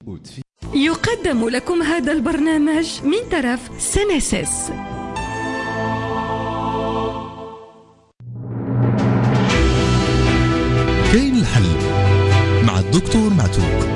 يقدم لكم هذا البرنامج من طرف سينيسيس. كاين الحل مع الدكتور معتوق.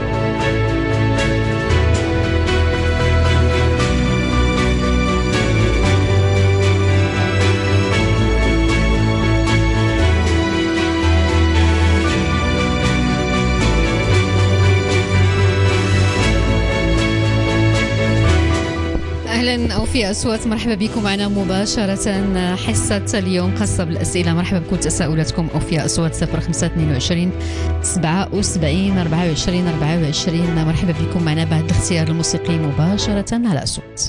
أهلا أوفياء أصوات، مرحبا بكم معنا مباشرة. حصة اليوم خاصة بالأسئلة. مرحبا بكم تساؤلاتكم أوفياء أصوات 0522 77 24 24. مرحبا بكم معنا بعد الاختيار الموسيقي مباشرة على أصوات.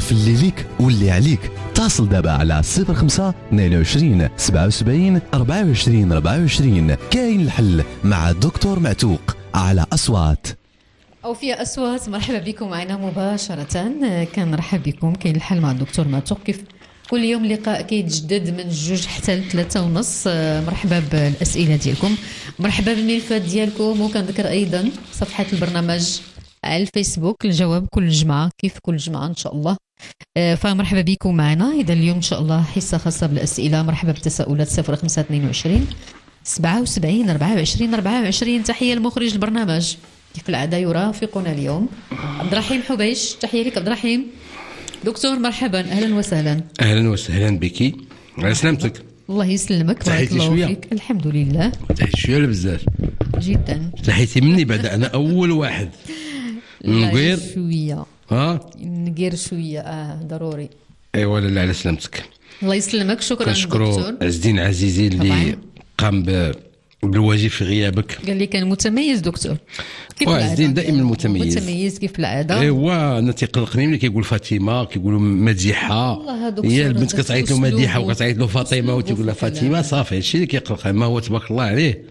عرف اللي ليك واللي عليك. اتصل دابا على 05 22 77 24 24. كاين الحل مع الدكتور معتوق على أصوات. أو في أصوات. مرحبا بكم معنا مباشرة. كنرحب بكم. كاين الحل مع الدكتور معتوق. كيف كل يوم لقاء كيتجدد من 2 حتى 3:30. مرحبا بالأسئلة ديالكم، مرحبا بالملفات ديالكم. وكنذكر أيضا صفحة البرنامج على الفيسبوك، الجواب كل جمعة كيف كل جمعة إن شاء الله. فمرحبا بكم معنا. إذا اليوم إن شاء الله حصة خاصة بالأسئلة. مرحبا بالتساؤلات 0522 77 24 24. تحية لمخرج البرنامج كيف العادة يرافقنا اليوم عبد الرحيم حبيش. تحية لك عبد الرحيم. دكتور مرحبا، أهلا وسهلا. أهلا وسهلا بك. على سلامتك. الله يسلمك. بارك الله فيك. الحمد لله. تحيتي شوية بزاف جدا. تحيتي مني بعد أنا أول واحد نغير شوية. نغير شوية ضروري. ايوا لا على سلامتك. الله يسلمك. شكرا دكتور عز الدين عزيزي اللي قام بالواجب في غيابك. قال لي كان متميز دكتور كيف عز الدين دائما متميز كيف العاده. ايوا انا تيقلقني ملي كيقول فاطمه كيقولوا مديحه. هي البنت كتعيط له مديحه وكتعيط له فاطمه وتيقول لها فاطمه. صافي هادشي اللي كيقلق. ما هو تبارك الله عليه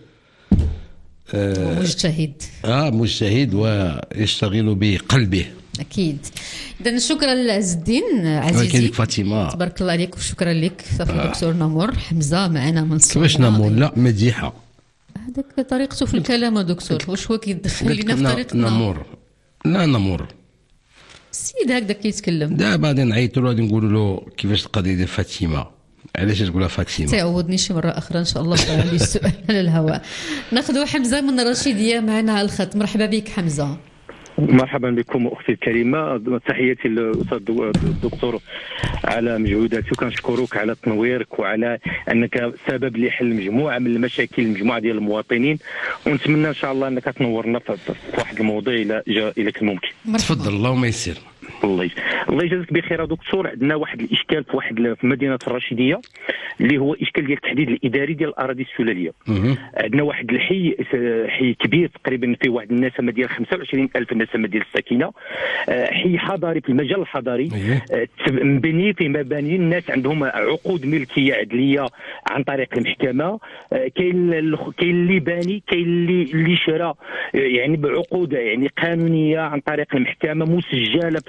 مجتهد. مجتهد ويشتغل بقلبه اكيد. اذا شكرا لعز الدين عزيزي. كذلك فاطمه تبارك الله عليك وشكرا لك. صافي دكتور نمر حمزه معنا من الصباح. كيفاش نمر؟ لا مديحه هذاك طريقته في الكلام دكتور. واش هو كيدخل لنا في طريقتنا؟ نمر لا نمر. السيد هكذا كيتكلم. دابا غادي نعيطوا له غادي نقولوا له كيفاش القضيه ديال فاطمه. علاش تقولها فاطمه؟ تعوضني شي مره اخرى ان شاء الله على السؤال على الهواء. ناخذ حمزه من الرشيديه معنا على الخط. مرحبا بك حمزه. مرحبا بكم اختي الكريمه. تحياتي للاستاذ الدكتور على مجهوداتك، وكنشكرك على تنويرك وعلى انك سبب لحل مجموعه من المشاكل مجموعه ديال المواطنين، ونتمنى ان شاء الله انك تنورنا في واحد الموضوع الى جاء اليك الممكن. تفضل. اللهم يسر. الله يجازيك بخير دكتور. عندنا واحد الاشكال في مدينه الرشيديه اللي هو اشكال ديال التحديد الاداري ديال الاراضي السلاليه. عندنا واحد حي كبير تقريبا فيه واحد النسمه ديال 25,000 نسمه ديال الساكنه. حي حضاري في المجال الحضاري. مبني فيه مباني، الناس عندهم عقود ملكيه عدليه عن طريق المحكمه. كاين اللي باني، كاين اللي شرى يعني بعقود يعني قانونيه عن طريق المحكمه مسجله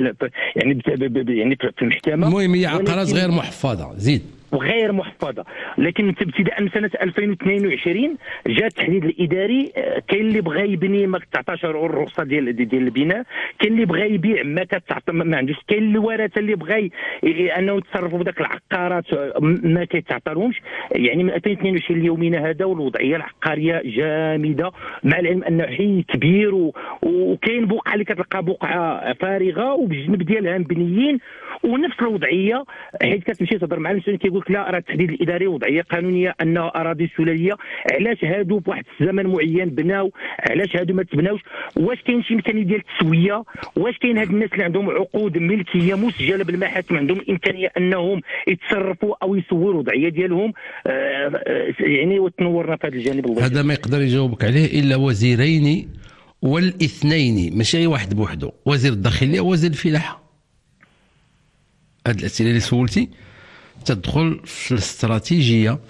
في المحكمه. المهم هي عقارات غير محفظه. زيد وغير محفظه. لكن ابتداء من سنه 2022 جاء التحديد الاداري. كاين اللي بغى يبني ما كتعطاش الرخصه ديال البناء، كاين اللي بغى يبيع ما كتعطى ما عندوش، كاين الورثه اللي بغى انه يتصرفوا بداك العقارات ما كيتعطالهمش. يعني من 2022 ليومنا هذا والوضعيه العقاريه جامده، مع العلم انه حي كبير وكاين بقعه اللي كتلقى بقعه فارغه وبالجنب ديالها مبنيين ونفس الوضعيه. حيت كتمشي تهضر مع المسؤولين كيقول لك لا راه التحديد الاداري وضعيه قانونيه انه اراضي سلاليه. علاش هادو بواحد الزمن معين بناو، علاش هادو ما تبناوش؟ واش كاين شي امكانيه ديال التسويه؟ واش كاين هاد الناس اللي عندهم عقود ملكيه مسجله بالمحاكم عندهم امكانيه انهم يتصرفوا او يسووا الوضعيه ديالهم؟ يعني وتنورنا في هذا الجانب. الله هذا ما يقدر يجاوبك عليه الا وزيرين والاثنين، ماشي واحد بوحده. وزير الداخليه ووزير الفلاحه. هاد الاسئله اللي سولتي تدخل في الاستراتيجيه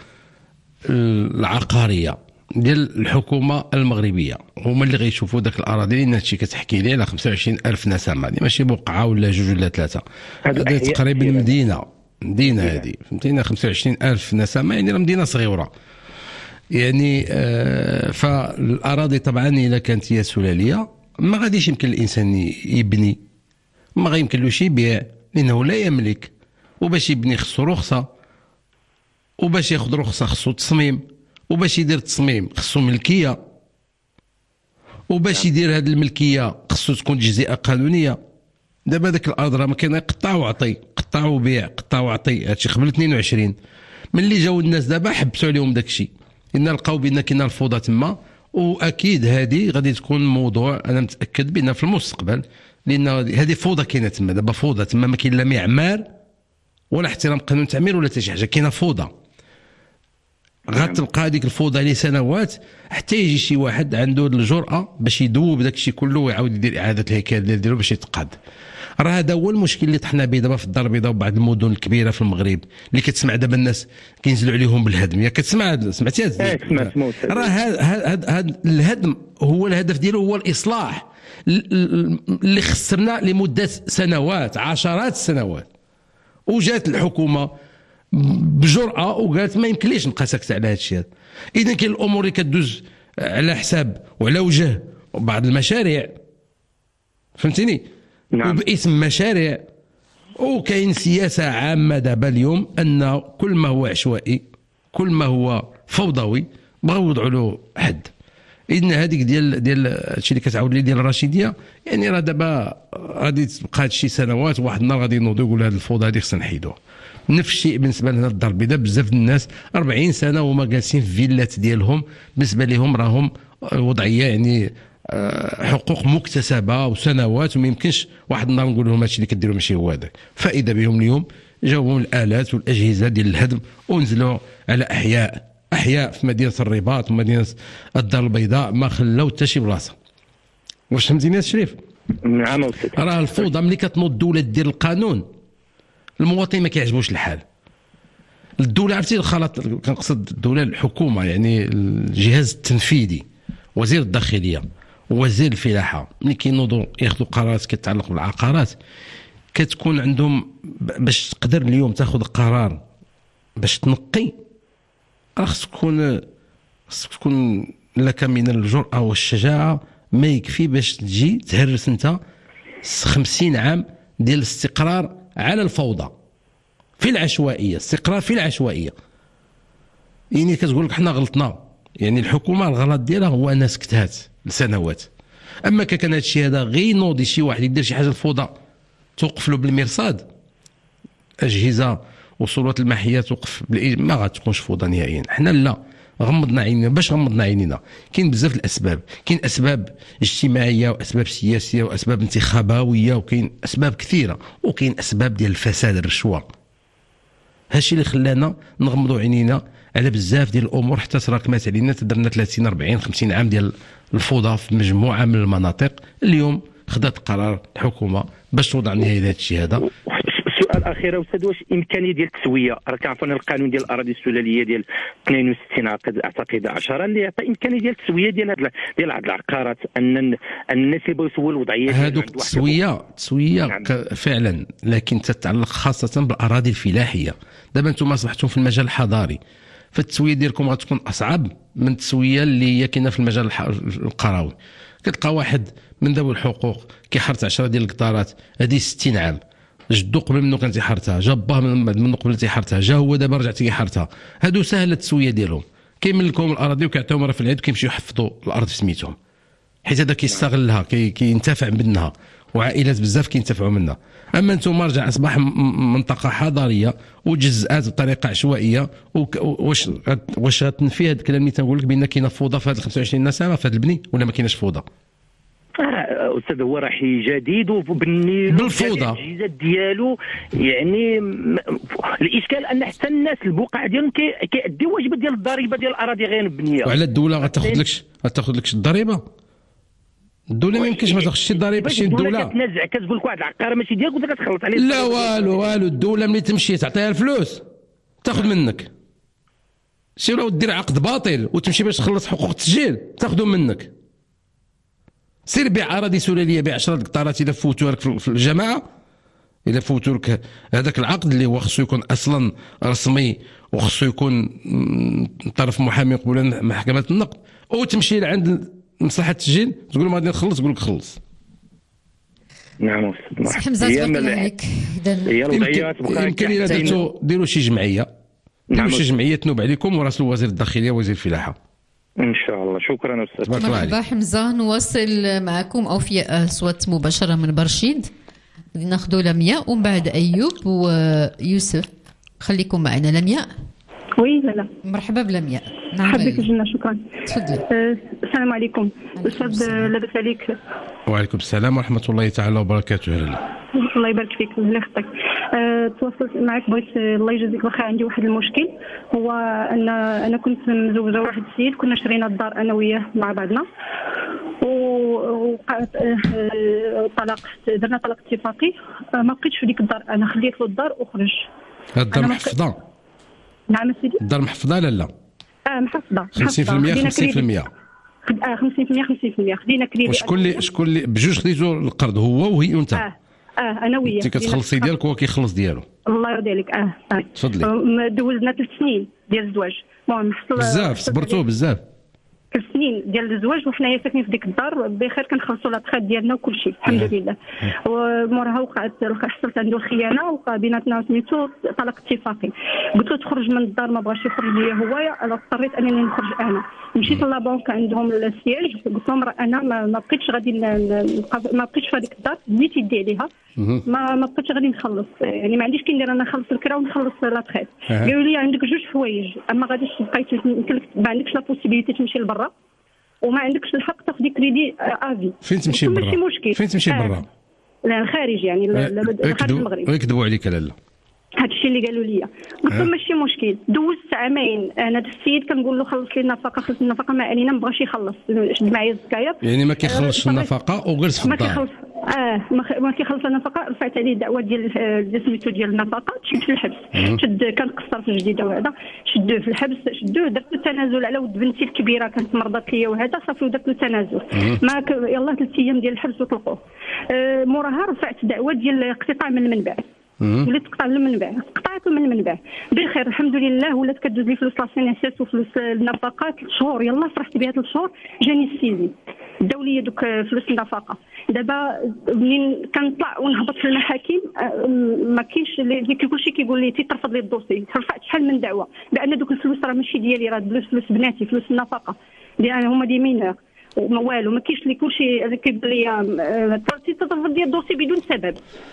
العقاريه ديال الحكومه المغربيه. هما اللي غيشوفوا داك الاراضي اللي هادشي كتحكي لي على 25,000 نسمه. هذه ماشي بقعه ولا جوج ولا ثلاثه، هذا تقريبا مدينه هذه فهمتينا. 25,000 نسمه يعني راه مدينه صغيره يعني. فالاراضي طبعا اذا كانت هي سلاليه ما غاديش يمكن الانسان يبني، ما غيمكنلوش يبيع لانه لا يملك. وباش يبني خصو رخصه، وباش ياخذ رخصه خصو تصميم، وباش يدير تصميم خصو ملكيه، وباش يدير هذه الملكيه خصو تكون تجزئه قانونيه. دابا داك الارض راه ما كاين قطع وعطي، قطع وبيع، قطع وعطي. هادشي قبل 22. ملي جاو الناس دابا حبسوا عليهم داك الشيء، لان لقاو بان كاين الفوضى تما. واكيد هذه غادي تكون موضوع انا متاكد بان في المستقبل، لان هذه فوضى كاينه تما. دابا فوضى تما، ما كاين لا معمار ولا احترام قانون التعمير ولا حتى شي حاجه، كاينه فوضى. غتبقى هذيك الفوضى لسنوات حتى يجي شي واحد عنده الجرأه باش يدوب داك الشيء كله ويعاود يدير اعاده الهيكل ديالو باش يتقاد. راه هذا هو المشكل اللي طحنا به دابا في الدار البيضاء وبعض المدن الكبيره في المغرب اللي كتسمع دابا الناس كينزلوا عليهم بالهدم. ياك سمعتي هذا؟ راه هذا الهدم هو الهدف ديالو هو الاصلاح اللي خسرنا لمده سنوات، عشرات السنوات. وجات الحكومه بجرأه وقالت ما يمكنليش نبقى ساكته على هذا الشيء هذا. اذا كاين الامور اللي كدوز على حساب وعلى وجه بعض المشاريع، فهمتيني؟ نعم. وباسم مشاريع، وكاين سياسه عامه دابا اليوم ان كل ما هو عشوائي، كل ما هو فوضوي بغاو يوضعوا له حد. اذن هذيك ديال هادشي اللي كتعاود لي ديال الرشيديه، يعني راه دابا غادي تبقى هادشي سنوات، واحد النهار غادي ينوضوا يقولوا هذه الفوضى هذه خصنا نحيدوها. نفس الشيء بالنسبه لنا الدار البيضاء، بزاف الناس 40 سنه وهما جالسين في فيلات ديالهم، بالنسبه لهم راهم وضعيه يعني حقوق مكتسبه وسنوات، وما يمكنش واحد النهار نقول لهم هادشي اللي كديروا ماشي هو هذاك. فاذا بهم اليوم جاوهم الالات والاجهزه ديال الهدم ونزلوا على احياء في مدينه الرباط ومدينه الدار البيضاء ما خلاو حتى شي بلاصه. واش فهمتيني يا شريف؟ نعم استاذ. راه الفوضى ملي كتنوض الدوله دير القانون، المواطن ما كيعجبوش الحال. الدوله عرفتي الخلط، كنقصد الدوله الحكومه يعني الجهاز التنفيذي، وزير الداخليه ووزير الفلاحه، ملي كينوضوا ياخذوا قرارات كتتعلق بالعقارات كتكون عندهم باش تقدر اليوم تاخذ قرار باش تنقي، راه خصك تكون لك من الجرأة والشجاعة ما يكفي باش تجي تهرس انت 50 عام ديال الاستقرار على الفوضى في العشوائية، استقرار في العشوائية. يعني كتقول لك حنا غلطنا، يعني الحكومة الغلط ديالها هو انها سكتات لسنوات. اما كان هذا الشيء هذا غير نوضي شي واحد يدير شي حاجة الفوضى توقف له بالمرصاد، أجهزة وصولات المحية توقف ما غتكونش فوضى نهائيا. حنا لا، غمضنا عينينا. باش غمضنا عينينا كاين بزاف الاسباب، كاين اسباب اجتماعيه واسباب سياسيه واسباب انتخابويه وكاين اسباب كثيره، وكاين اسباب ديال الفساد الرشوه. هادشي اللي خلانا نغمضوا عينينا على بزاف ديال الامور حتى تراكمات علينا، تدرنا 30 40 50 عام ديال الفوضى في مجموعه من المناطق. اليوم خدات قرار الحكومه باش توضع نهايه لهذا الشيء هذا. السؤال الاخير استاذ، واش امكانيه ديال التسويه، راه كنعرفوا ان القانون ديال الاراضي السلاليه ديال 62 اعتقد 10 اللي يعطي امكانيه ديال التسويه ديال هاد العقارات، ان الناس اللي بغاو يسووا الوضعيه هذوك التسويه نعم. فعلا، لكن تتعلق خاصه بالاراضي الفلاحيه. دابا انتم اصبحتم في المجال الحضاري، فالتسويه ديالكم غتكون اصعب من التسويه اللي هي كاينه في المجال القروي. كتلقى واحد من ذوي الحقوق كيحرت 10 ديال القطارات، هذه 60 عام، جدو قبل منه كان تيحرتها، جا باه منه قبل تيحرتها، جا هو دابا رجع تيحرتها. هادو ساهله التسويه ديالهم، كيملكوهم الاراضي وكيعطيوهم راه في العيد وكيمشيو يحفظوا الارض في سميتهم، حيت هذا كيستغلها كينتفع منها، وعائلات بزاف كينتفعوا منها. اما انتم رجع اصبح منطقه حضاريه وجزئات بطريقه عشوائيه. واش غتنفي هذا الكلام اللي تنقول لك بان كاينه فوضى في هذه 25 سنه في هذا البني، ولا ما كايناش فوضى؟ استاذ هو راه حي جديد وبني بالفوضى التجهيزات ديالو، يعني الاشكال ان حتى الناس البقعه ديالهم كيأديو واجبات ديال الضريبه ديال الاراضي غير مبنيه. وعلى الدوله غتاخذ لكش الضريبه؟ الدوله ما يمكنش ما تاخذش الضريبه. شي الدوله كتنازع كتقول لك واحد العقاره ماشي ديالك وانت كتخلط عليه. لا والو الدوله ملي تمشي تعطيها الفلوس تاخذ منك. شي لو دير عقد باطل وتمشي باش تخلص حقوق التسجيل تاخذهم منك. سير بيع اراضي سلاليه ب 10 قطارات الا فوتوا لك في الجماعه، الا فوتوا لك هذاك العقد اللي هو خصو يكون اصلا رسمي وخصو يكون طرف محامي قبل محكمه النقد، وتمشي لعند مصلحه التسجيل تقول لهم غادي نخلص، يقول لك خلص. نعم استاذ حمزه تبارك الله عليك. اذا يمكن الا ديروا شي جمعيه، ديروا شي جمعيه تنوب عليكم وراسلوا وزير الداخليه ووزير الفلاحه ان شاء الله. شكرا استاذ. مرحبا حمزه. نواصل معكم اوفياء اصوات مباشره من برشيد. ناخذوا لمياء ومن بعد ايوب ويوسف. خليكم معنا. لمياء. وي لا مرحبا بلمياء. نعم حبيت جنا. شكرا. تفضلي. السلام عليكم استاذ. لاباس عليك؟ وعليكم السلام ورحمه الله تعالى وبركاته. الله يبارك فيك. الله يخطيك. تواصلت معك، بغيت الله يجازيك الخير. عندي واحد المشكل، هو ان انا كنت مزوجه واحد السيد، كنا شرينا الدار انا وياه مع بعضنا، وقعت طلاق، درنا طلاق اتفاقي. ما بقيتش في ديك الدار، انا خليت له الدار وخرج. الدار محفظه؟ نعم سيدي. الدار محفظه لا محفظه 50% 50%. 50% خدينا كريدي. شكون اللي بجوج خديتوا القرض، هو وهي وانت؟ انا وياه. انت كتخلصي ديالك وهو كيخلص ديالو. الله يرضي عليك. تفضلي. دوزنا 3 سنين ديال الزواج. المهم بزاف صبرتوا بزاف. 3 سنين ديال الزواج وحنايا ساكنين في ديك الدار بخير، كنخلصوا لاطخات ديالنا وكل شيء الحمد لله. وموراها حصلت عنده الخيانه وقع بيناتنا سميتو طلاق اتفاقي. قلت له تخرج من الدار، ما بغاش يخرج ليا هو، انا اضطريت انني نخرج انا. مشيت لابونك عندهم السياج، قلت لهم انا ما بقيتش غادي ما بقيتش في هذيك الدار، ديت يدي عليها، ما بقيتش غادي نخلص، يعني ما عنديش كي ندير انا نخلص الكرا ونخلص لاطخات. قالوا لي عندك 2 حوايج، اما غاديش تبقاي ما عندكش لا بوسيبيليتي تمشي لبرا، وما عندكش الحق تاخذي كريدي افي. فين تمشي برا؟ ماشي مشكل. فين تمشي برا؟ لا الخارج، يعني خارج المغرب. ويكذبوا عليك لالا. هذا الشيء اللي قالوا لي. قلت لهم ماشي مشكل. دوزت عامين انا السيد كنقول له خلص لي النفقه، خلص النفقه، ما علينا، ما بغاش يخلص، شد معايا الزكاير. يعني ما كيخلصش النفقه وجلس في الدار. ما كيخلص النفقه. رفعت عليه دعوه ديال سميتو ديال النفقه، شد في الحبس. شد كان قصر في الجديده وهذا، شدوه في الحبس، درت له تنازل على ود بنتي الكبيره كانت مرضت ليا وهذا، صافي درت له تنازل. ما يلاه 3 ايام ديال الحبس وطلقوه. موراها رفعت دعوه ديال اقتطاع من المنبع. وليت تقطع من المنبع، قطعت من المنبع بخير الحمد لله. ولات كدوز لي فلوس لاسينيسيس وفلوس النفقات 3 شهور، يلاه فرحت بها 3 شهور. جاني السيزي داو لي دوك فلوس النفقه. دابا منين كنطلع ونهبط في المحاكم ما كاينش اللي كلشي كيقول لي ترفض لي الدوسي. رفعت شحال من دعوه بان دوك الفلوس راه ماشي ديالي، راه فلوس بناتي، فلوس النفقه لان هما دي مينور والو. ما كاينش اللي كلشي كيقول لي ترفض لي الدوسي بدون سبب.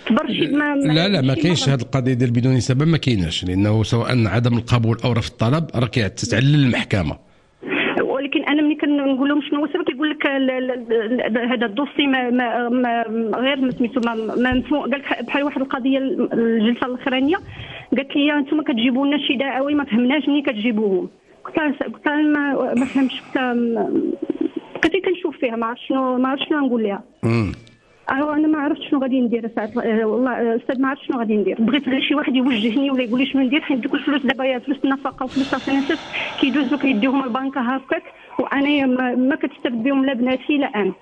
لا ما كاينش هذه القضيه ديال بدون سبب، ما كايناش، لانه سواء عدم القبول او رفض الطلب راه كتعلل المحكمه. ولكن انا ملي كنقول لهم شنو هو السبب كيقول لك هذا الدوسي ما غير سميتو ما قال لك بحال واحد القضيه الجلسه الاخرانيه قالت لي انتم كتجيبوا لنا شي دعاوي ما فهمناش منين كتجيبوهم. قلت ما فهمتش، كنت كنشوف فيها ما عرفتش شنو نقول لها. انا ما عرفتش شنو غادي ندير ساعات، والله استاذ ما عرفتش شنو غادي ندير. بغيت غير شي واحد يوجهني ولا يقول لي شنو ندير، حيت دوك الفلوس دابا فلوس النفقه وفلوس الفينانس كيدوزو كيديوهم البنكه هكاك، وانا ما كتستافد بهم لا بناتي لا انا.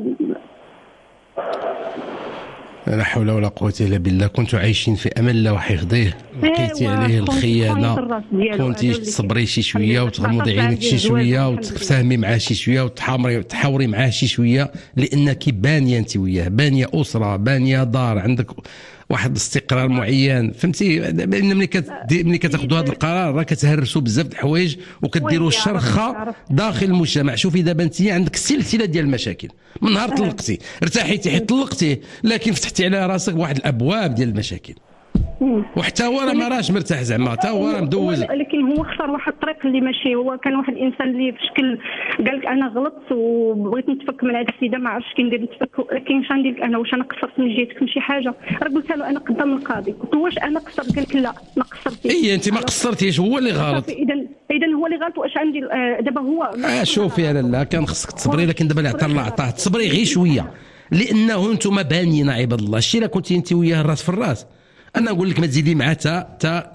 لا حول ولا قوة إلا بالله. كنتوا عايشين في أمان الله وحفظه، بكيتي عليه الخيانة، كنتي تصبري شي شوية وتغمضي عينك شي شوية وتفهمي معاه شي شوية وتحاوري معاه شي شوية، لأنك بانية أنت وياه، بانية أسرة، بانية دار، عندك واحد الاستقرار معين، فهمتي؟ لأن ملي كتاخذوا هذا القرار راه كتهرسوا بزاف د الحوايج وكديروا الشرخة داخل المجتمع. شوفي دابا أنت عندك سلسلة ديال المشاكل، من نهار طلقتي ارتاحيتي حيت طلقتي، لكن فتحتي على راسك واحد الابواب ديال المشاكل، وحتى هو راه ما راهش مرتاح زعما، حتى هو راه مدوز. لكن هو اختار واحد الطريق اللي ماشي، هو كان واحد الانسان اللي في شكل قال لك انا غلطت وبغيت نتفك من هذه السيده، ما عرفتش كي ندير نتفك، لكن واش غندير لك انا؟ واش انا قصرت من جهتك من شي حاجه؟ راه قلت له انا قدام القاضي، قلت له واش انا قصرت؟ قال لك لا ما قصرتيش. انت ما قصرتيش، هو اللي غلط. اذا هو اللي غلط. واش غندير دابا؟ هو شوفي يا لاله كان خصك تصبري، لكن دابا اللي عطى الله عطاه، تصبري غير شويه، لانه انتم بانيين عباد الله. الشيء اللي كنتي انت وياه الراس في الراس، انا نقول لك ما تزيدي معاه تا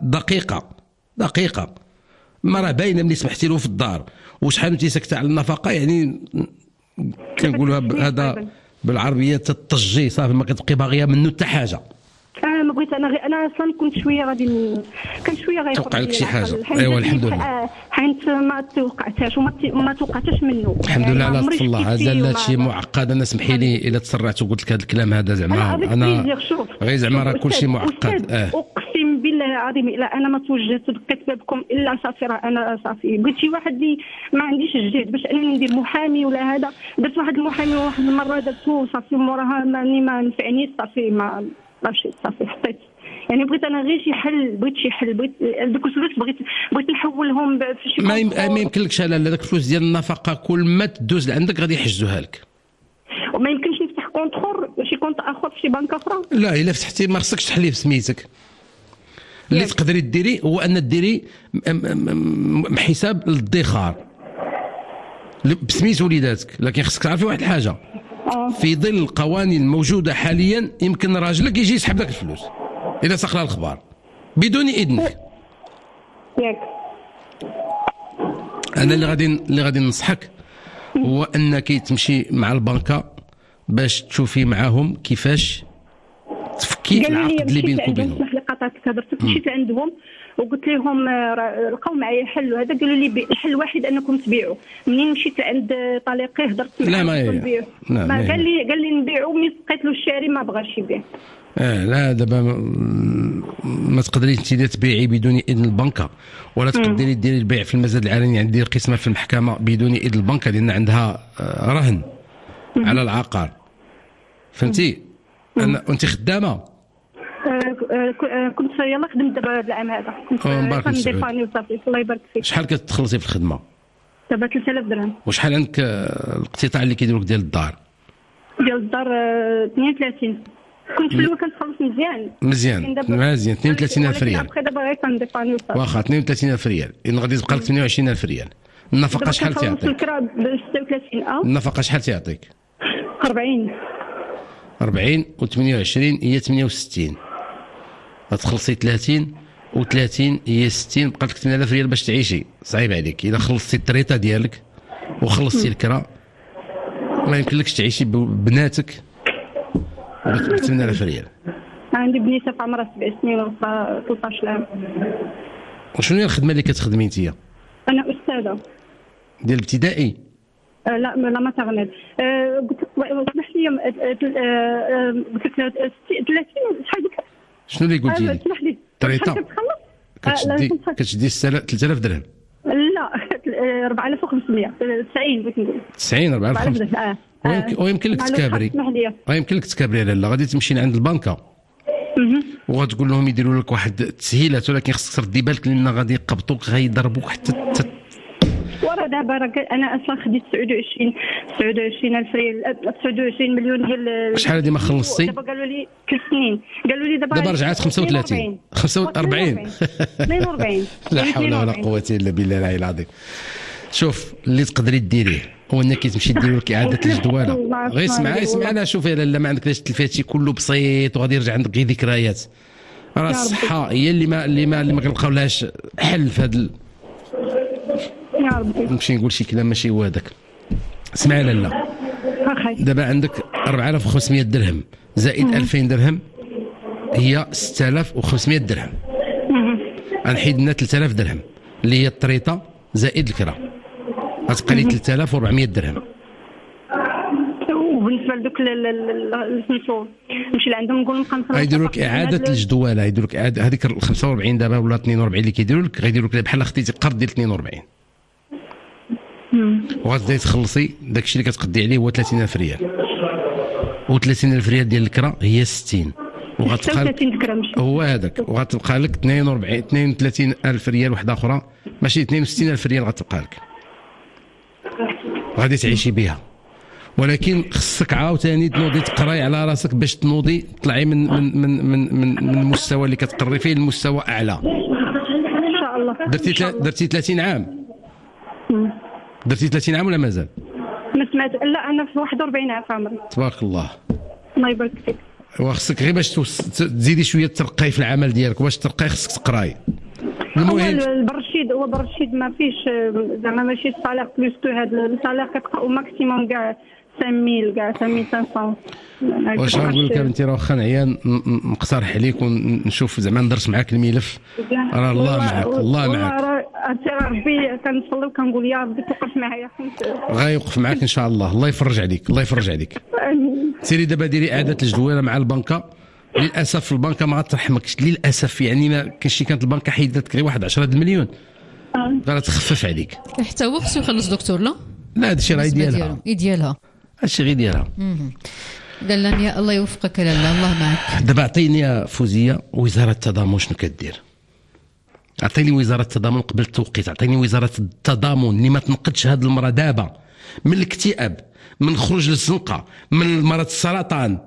دقيقه ما راه باينه ملي سمحتي له في الدار وشحال انت ساكته على النفقه، يعني كنقولوها هذا بالعربيه تطجي صافي، ما كتبقي باغيه منه حتى حاجه. ما بغيت انا اصلا كنت شويه غادي كان شويه غير توقع لك شي حاجه. ايوا الحمد لله، حيت ما توقعتهاش وما توقعتش منه الحمد لله على لطف الله. هذا هادشي معقد. انا سمحي لي الا تسرعت وقلت لك هذا الكلام هذا، زعما انا غير زعما راه كلشي معقد. اقسم بالله العظيم الا انا ما توجهت بكتب بكم الا صافي، راه انا صافي قلت شي واحد اللي ما عنديش الجهد باش انني ندير محامي ولا هذا. درت واحد المحامي واحد المره درته صافي، موراها ما نفعنيش صافي، ما ماشي صافي حطيت، يعني بغيت انا غير شي حل، بغيت شي حل، بغيت دوك الفلوس بغيت نحولهم في شي ما يمكنلكش لا داك الفلوس ديال النفقه كل ما تدوز لعندك غادي يحجزوها لك. وما يمكنش نفتح كونت اخر، شي كونت اخر في شي بنك اخرى؟ لا الا فتحتي ما خصكش تحلي بسميتك. اللي تقدري ديري هو ان ديري حساب للادخار، بسميت وليداتك، لكن خصك تعرفي واحد الحاجه، في ظل القوانين الموجوده حاليا يمكن راجلك يجي يسحب لك الفلوس اذا ساق لها الاخبار بدون اذنك. ياك انا اللي غادي ننصحك هو انك تمشي مع البنكه باش تشوفي معاهم كيفاش تفكي العقد اللي بينك وبينهم. اسمح لي قطعتك هضرتك، مشيت عندهم وقلت لهم لقاو معايا حل، هذا قالوا لي الحل واحد انكم تبيعوا. منين مشيت عند طليقي هضرت معاه ما قال لي نبيعوا، ملي سقيت له الشاري ما بغاش يبيع. لا دابا ما تقدريش انت تبيعي بدون اذن البنكه، ولا تقدري ديري البيع في المزاد العلني، يعني دير قسمه في المحكمه بدون اذن البنكه لان عندها رهن على العقار. فهمتي؟ وانت خدامه؟ كنت يلا خدمت دابا هذا العام هذا، كنت ديباني وصافي. الله يبارك فيك. شحال كتخلصي في الخدمه؟ دابا 3000 درهم. وشحال عندك الاقتطاع اللي كيديروك ديال الدار؟ ديال الدار 32. كنت في الاول كنتخلص مزيان 32000 ريال. دابا غير كنديباني وصافي. واخا 32000 ريال، إذن غادي تبقى لك 28000 ريال. النفقه شحال تعطيك؟ الكرا ب 36. النفقه شحال تعطيك؟ 40 و28 هي 68. غتخلصي 30 و30 هي 60، بقات لك 8000 ريال باش تعيشي. صعيب عليك الا خلصتي الطريطه ديالك وخلصتي الكرا، ما يمكنلكش تعيشي ببناتك ب 8000 ريال. عندي بنيته في عمرها 7 سنين و 13 عام. وشنو هي الخدمه اللي كتخدمي انت؟ انا استاذه ديال الابتدائي. لا ماتيرنيل. قلت لك اسمح لي، قلت لك 30 شحال ديك؟ شنو اللي قلتي لي؟ اسمح لي طريطه كتشدي 3000 درهم؟ لا 4500 90 بغيت نقول 90 4500. ويمكن لك تكابري، ويمكن لك تكابري لالا. غادي تمشي لعند البنكه وغتقول لهم يديروا لك واحد التسهيلات، ولكن خصك تردي بالك لان غادي يقبطوك غيضربوك حتى ورا دابا انا اصلا خديت 29000 ريال 29 مليون ديال. شحال هادي ما خلصتي؟ دابا قالوا لي 3 سنين، قالوا لي دابا رجعت 35 45 لا حول ولا قوه الا بالله العلي العظيم. شوف اللي تقدري ديريه هو انك تمشي ديروا لك اعاده الجدوله. غير اسمع انا شوفي لا ما عندك لاش تلفاتي كله بسيط وغادي يرجع عندك غير ذكريات. راه الصحه هي اللي ما كنلقاو لهاش حل في هذا يا ربي. نمشي نقول شي كلام ماشي هو هذاك. اسمع لالا، دابا عندك 4500 درهم زائد 2000 درهم هي 6500 درهم. غنحيد لنا 3000 درهم اللي هي الطريطه زائد الكرا، غتبقى لي 3400 درهم. وبالنسبه لذوك سميتو نمشي لعندهم نقول نبقى نصرف. غيديروا لك اعاده الجدوله، يديروا لك هذيك 45 دابا ولا 42 اللي كيديروا لك، غيديروا لك بحال خديتي قرض ديال 42 وغتبداي تخلصي داك الشيء اللي كتقضي عليه هو 30000 ريال، و30000 ريال ديال الكرا هي 60 وغتبقى لك هو هذاك، وغتبقى لك 32000 ريال واحده اخرى ماشي 62000 ريال غتبقى لك غادي تعيشي بها. ولكن خصك عاوتاني تنوضي تقراي على راسك باش تنوضي تطلعي من المستوى اللي كتقري فيه لمستوى اعلى. ان شاء الله. درتي 30 عام؟ درتي 30 عام ولا مازال؟ ما سمعت. لا انا في 41 عام عمري. تبارك الله. الله يبارك فيك. وخصك غير باش تزيدي شويه ترقاي في العمل ديالك، واش ترقاي خصك تقراي. المهم البرشيد هو برشيد ما فيش زعما ماشي الصالير بلوس كو هذا الصالير كتلقاو ماكسيموم كاع 5000 كاع 5500. واش غنقول لك بنتي راه واخا نعيان نقترح عليك ونشوف زعما ندرس معاك الملف. راه الله معاك الله معاك. راه ربي كنصلي وكنقول يا ربي توقف معايا. غيوقف معاك ان شاء الله. الله يفرج عليك الله يفرج عليك. سيري دابا ديري اعاده الجدوله مع البنكه. للاسف البنكه ما غترحمكش للاسف، يعني ما كاينش كانت البنكه حيدت غير واحد 10 المليون غتخفف عليك. حتى هو خصو يخلص دكتور. لا هادشي راه ديالها هادشي غير ديالها. لالا الله يوفقك لالا الله معك. دابا عطيني يا فوزيه وزاره التضامن شنو كدير؟ عطيني وزاره التضامن قبل التوقيت، عطيني وزاره التضامن اللي ما تنقذش هاد المراه دابا من الاكتئاب، من خروج للزنقه، من مرض السرطان.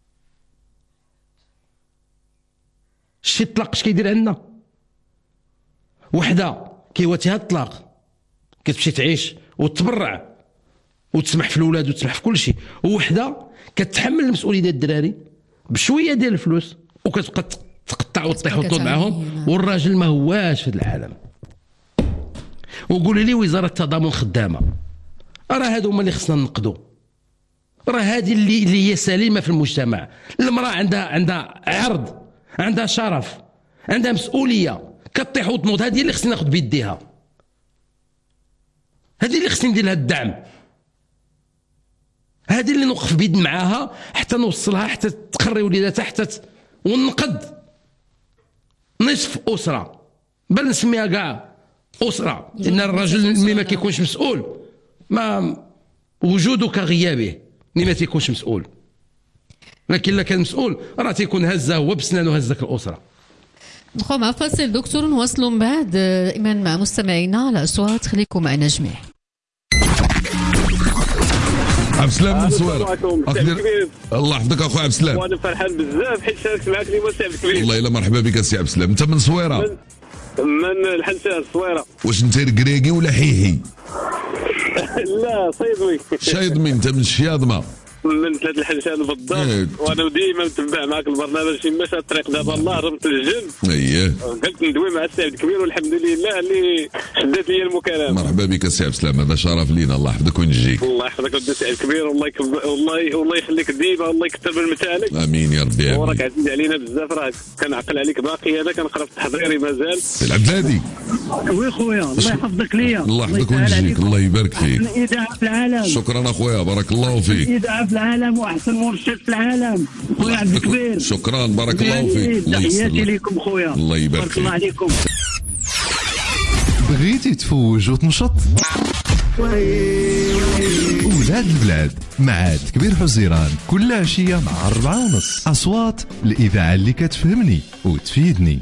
شتي الطلاق اش كيدير عندنا؟ وحده كيواتيها الطلاق كتمشي تعيش وتبرع وتسمح في الاولاد وتسمح في كل شيء، ووحده كتحمل المسؤوليه ديال الدراري بشويه ديال الفلوس وكتبقى تقطع وتطيح وتطلب معاهم، والراجل ما هواش في هذا العالم. وقولي لي وزاره التضامن خدامه، راه هادو هما اللي خصنا ننقدوا، راه هذه اللي هي سليمه في المجتمع. المراه عندها عرض، عندها شرف، عندها مسؤوليه، كطيح وتنوض، هذه اللي خصني ناخذ بيديها، هذه اللي خصني ندير لها الدعم، هذه اللي نوقف بيد معاها حتى نوصلها، حتى تقري وليداتها، وننقد نصف اسره، بل نسميها كاع اسره، لان الرجل ملي ما كيكونش مسؤول ما وجوده كغيابه، ملي ما تيكونش مسؤول. لكن الا كان مسؤول راه تيكون هزه هو بسنانه هزك الاسره. ندخلوا مع فاصل دكتور، نواصلوا من بعد دائما مع مستمعينا على اصوات. خليكم معنا جميع. عبد السلام من صويرة. الله يحفظك اخويا عبد السلام. وانا فرحان بزاف حيت شاركت معك اليوم سي عبد الكبير. والله الا مرحبا بك سي عبد السلام. انت من صويرة؟ من الحنسان صويرة. واش انت ركراكي ولا حيحي؟ لا صيدوي. شايضمي. انت من الشياضمه؟ من ثلاث الحنشان بالضبط. وانا ديما متبع معك البرنامج، شي ماشي الطريق دابا الله ربط الجن. اييه قلت ندوي مع السي عبد الكبير والحمد لله اللي شدات لي المكالمه. مرحبا بك سي عبد السلام، هذا شرف لينا. الله يحفظك وينجيك. الله يحفظك ودي السي عبد الكبير، والله يخليك ديما، الله يكثر من متاعك. امين يا ربي. وراك عزيز علينا بزاف، راك كنعقل عليك باقي، هذا كنقرا في التحضيري مازال. سي العبد الهادي. وي خويا الله يحفظك ليا. الله يحفظك وينجيك. الله يبارك فيك. احسن اذاعه في العالم. شكرا اخويا، بارك الله فيك. اذاعه في العالم واحسن مرشد في العالم خويا عبد الكبير. شكرا بارك الله فيك. تحياتي لكم خويا. الله يبارك فيك. بارك الله عليكم. بغيتي تفوج وتنشط؟ ولاد البلاد مع كبير حزيران كل عشية مع 4:30. أصوات الإذاعة اللي كتفهمني وتفيدني.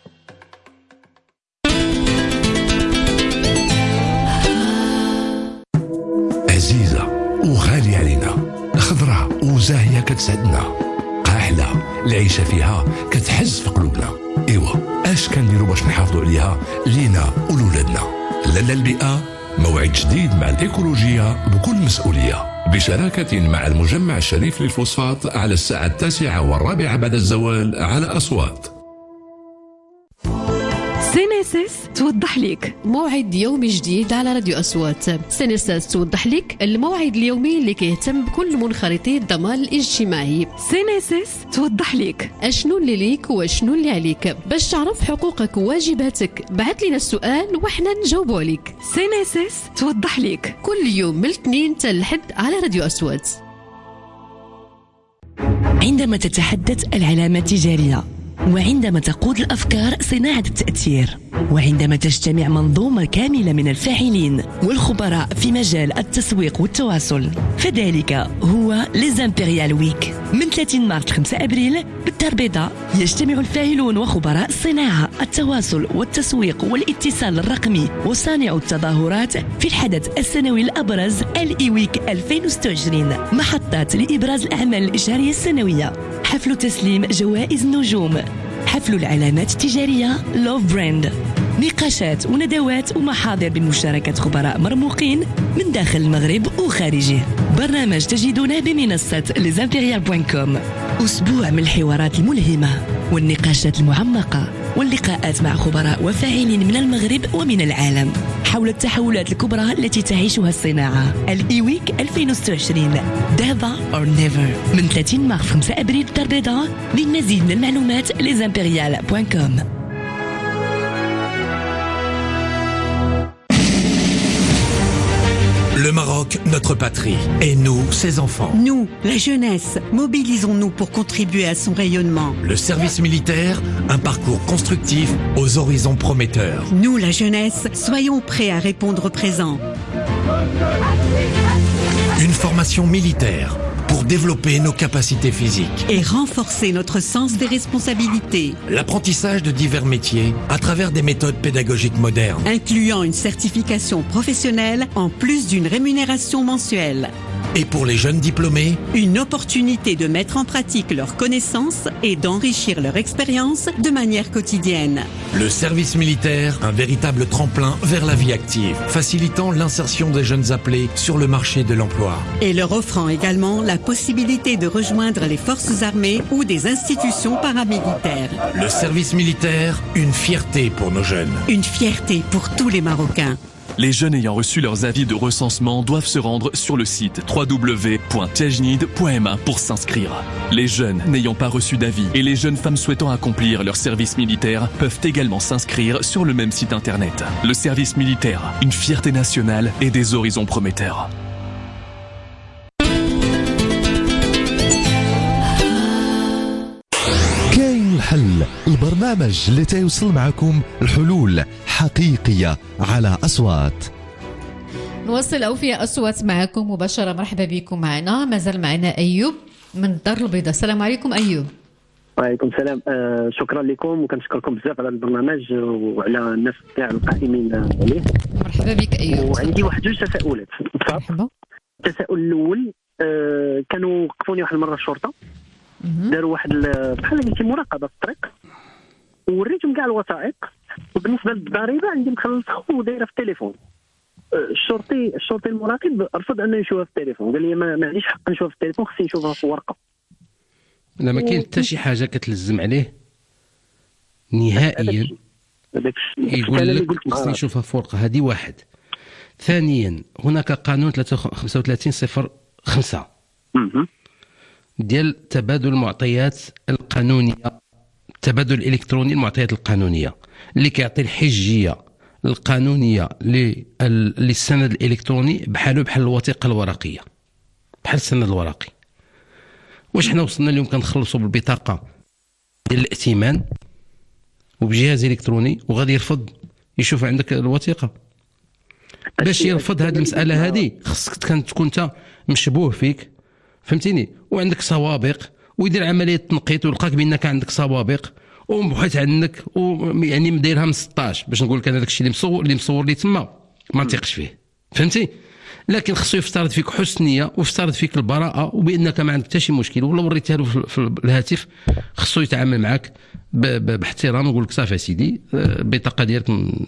عزيزة وغالية علينا، خضراء وزاهية كتسعدنا، قاحلة العيشة فيها كتحز في قلوبنا. ايوا اش كنديروا باش نحافظوا عليها لينا ولولادنا؟ لالا البيئة موعد جديد مع الإيكولوجية بكل مسؤولية، بشراكة مع المجمع الشريف للفوسفات على الساعة 9:15 بعد الزوال على أصوات. سينيسيس توضح لك موعد يومي جديد على راديو أصوات. سينيسيس توضح لك الموعد اليومي اللي كيهتم بكل منخرطي الضمان الاجتماعي. سينيسيس توضح لك اشنو اللي ليك واشنو اللي عليك. باش تعرف حقوقك وواجباتك بعث لنا السؤال وحنا نجاوبوا عليك. سينيسيس توضح لك كل يوم من الاثنين حتى الحد على راديو أصوات. عندما تتحدث العلامات التجارية، وعندما تقود الأفكار صناعة التأثير، وعندما تجتمع منظومة كاملة من الفاعلين والخبراء في مجال التسويق والتواصل، فذلك هو ليزامبيريال ويك. من 30 مارس 5 أبريل بالدار البيضاء يجتمع الفاعلون وخبراء الصناعة، التواصل والتسويق والاتصال الرقمي وصانع التظاهرات في الحدث السنوي الأبرز الإيويك 2026، محطات لإبراز الأعمال الإشهارية السنوية، حفل تسليم جوائز النجوم، حفل العلامات التجارية لوف براند، نقاشات وندوات ومحاضر بمشاركة خبراء مرموقين من داخل المغرب وخارجه. برنامج تجدونه بمنصة ليزامبيريال.com. أسبوع من الحوارات الملهمة والنقاشات المعمقة واللقاءات مع خبراء وفاعلين من المغرب ومن العالم حول التحولات الكبرى التي تعيشها الصناعة. الإيويك 2026 دابا or never، من 30 مارس 5 أبريل بالدار البيضاء. للمزيد من المعلومات ليزامبيريال.com. Le Maroc, notre patrie, et nous, ses enfants. Nous, la jeunesse, mobilisons-nous pour contribuer à son rayonnement. Le service militaire, un parcours constructif aux horizons prometteurs. Nous, la jeunesse, soyons prêts à répondre présent. Une formation militaire pour développer nos capacités physiques. Et renforcer notre sens des responsabilités. L'apprentissage de divers métiers à travers des méthodes pédagogiques modernes. Incluant une certification professionnelle en plus d'une rémunération mensuelle. Et pour les jeunes diplômés, une opportunité de mettre en pratique leurs connaissances et d'enrichir leur expérience de manière quotidienne. Le service militaire, un véritable tremplin vers la vie active, facilitant l'insertion des jeunes appelés sur le marché de l'emploi. Et leur offrant également la possibilité de rejoindre les forces armées ou des institutions paramilitaires. Le service militaire, une fierté pour nos jeunes. Une fierté pour tous les Marocains. Les jeunes ayant reçu leurs avis de recensement doivent se rendre sur le site www.tejnid.ma pour s'inscrire. Les jeunes n'ayant pas reçu d'avis et les jeunes femmes souhaitant accomplir leur service militaire peuvent également s'inscrire sur le même site internet. Le service militaire, une fierté nationale et des horizons prometteurs. الحل، البرنامج اللي تيوصل معكم الحلول حقيقية على أصوات. نوصل أوفياء أصوات معكم مباشرة. مرحبا بكم معنا. مازال معنا أيوب من الدار البيضاء. السلام عليكم أيوب. وعليكم السلام. شكرا لكم وكنشكركم بزاف على البرنامج وعلى الناس تاع القائمين عليه. مرحبا بك أيوب. وعندي واحد جوج تساؤلات. مرحبا. التساؤل الأول، كانوا وقفوني واحد المرة الشرطة، داروا واحد بحال قلتي مراقبه في الطريق، وريتهم كاع الوثائق، وبالنسبه للضريبه عندي مخلصه ودايره في التليفون. الشرطي المراقب رفض انه يشوفها في التليفون، قال لي ما عنديش حق نشوفها في التليفون، خصني نشوفها في ورقه. لا ما كاين حتى شي حاجه كتلزم عليه نهائيا، يقول لك خصني نشوفها في ورقه. هذه واحد. ثانيا هناك قانون 35/05 ديال تبادل المعطيات القانونيه، التبادل الالكتروني المعطيات القانونيه، اللي كيعطي الحجيه القانونيه للسند الالكتروني بحال الوثيقه الورقيه، بحال السند الورقي. واش حنا وصلنا اليوم كنخلصوا بالبطاقه ديال الائتمان وبجهاز الكتروني وغادي يرفض يشوف عندك الوثيقه؟ باش يرفض هذه المساله هذه خصك تكون انت مشبوه فيك، فهمتيني، وعندك سوابق، ويدير عمليه تنقيط ويلقاك بانك عندك سوابق وبحيث عندك يعني مديرها من 16 باش نقول لك انا داك الشيء اللي مصور لي تما ما نثقش فيه، فهمتي. لكن خصو يفترض فيك حسن نيه ويفترض فيك البراءه وبانك ما عندك حتى شي مشكل، ولا وريتها له في الهاتف خصو يتعامل معك باحترام ويقول لك صافي سيدي البطاقه ديالك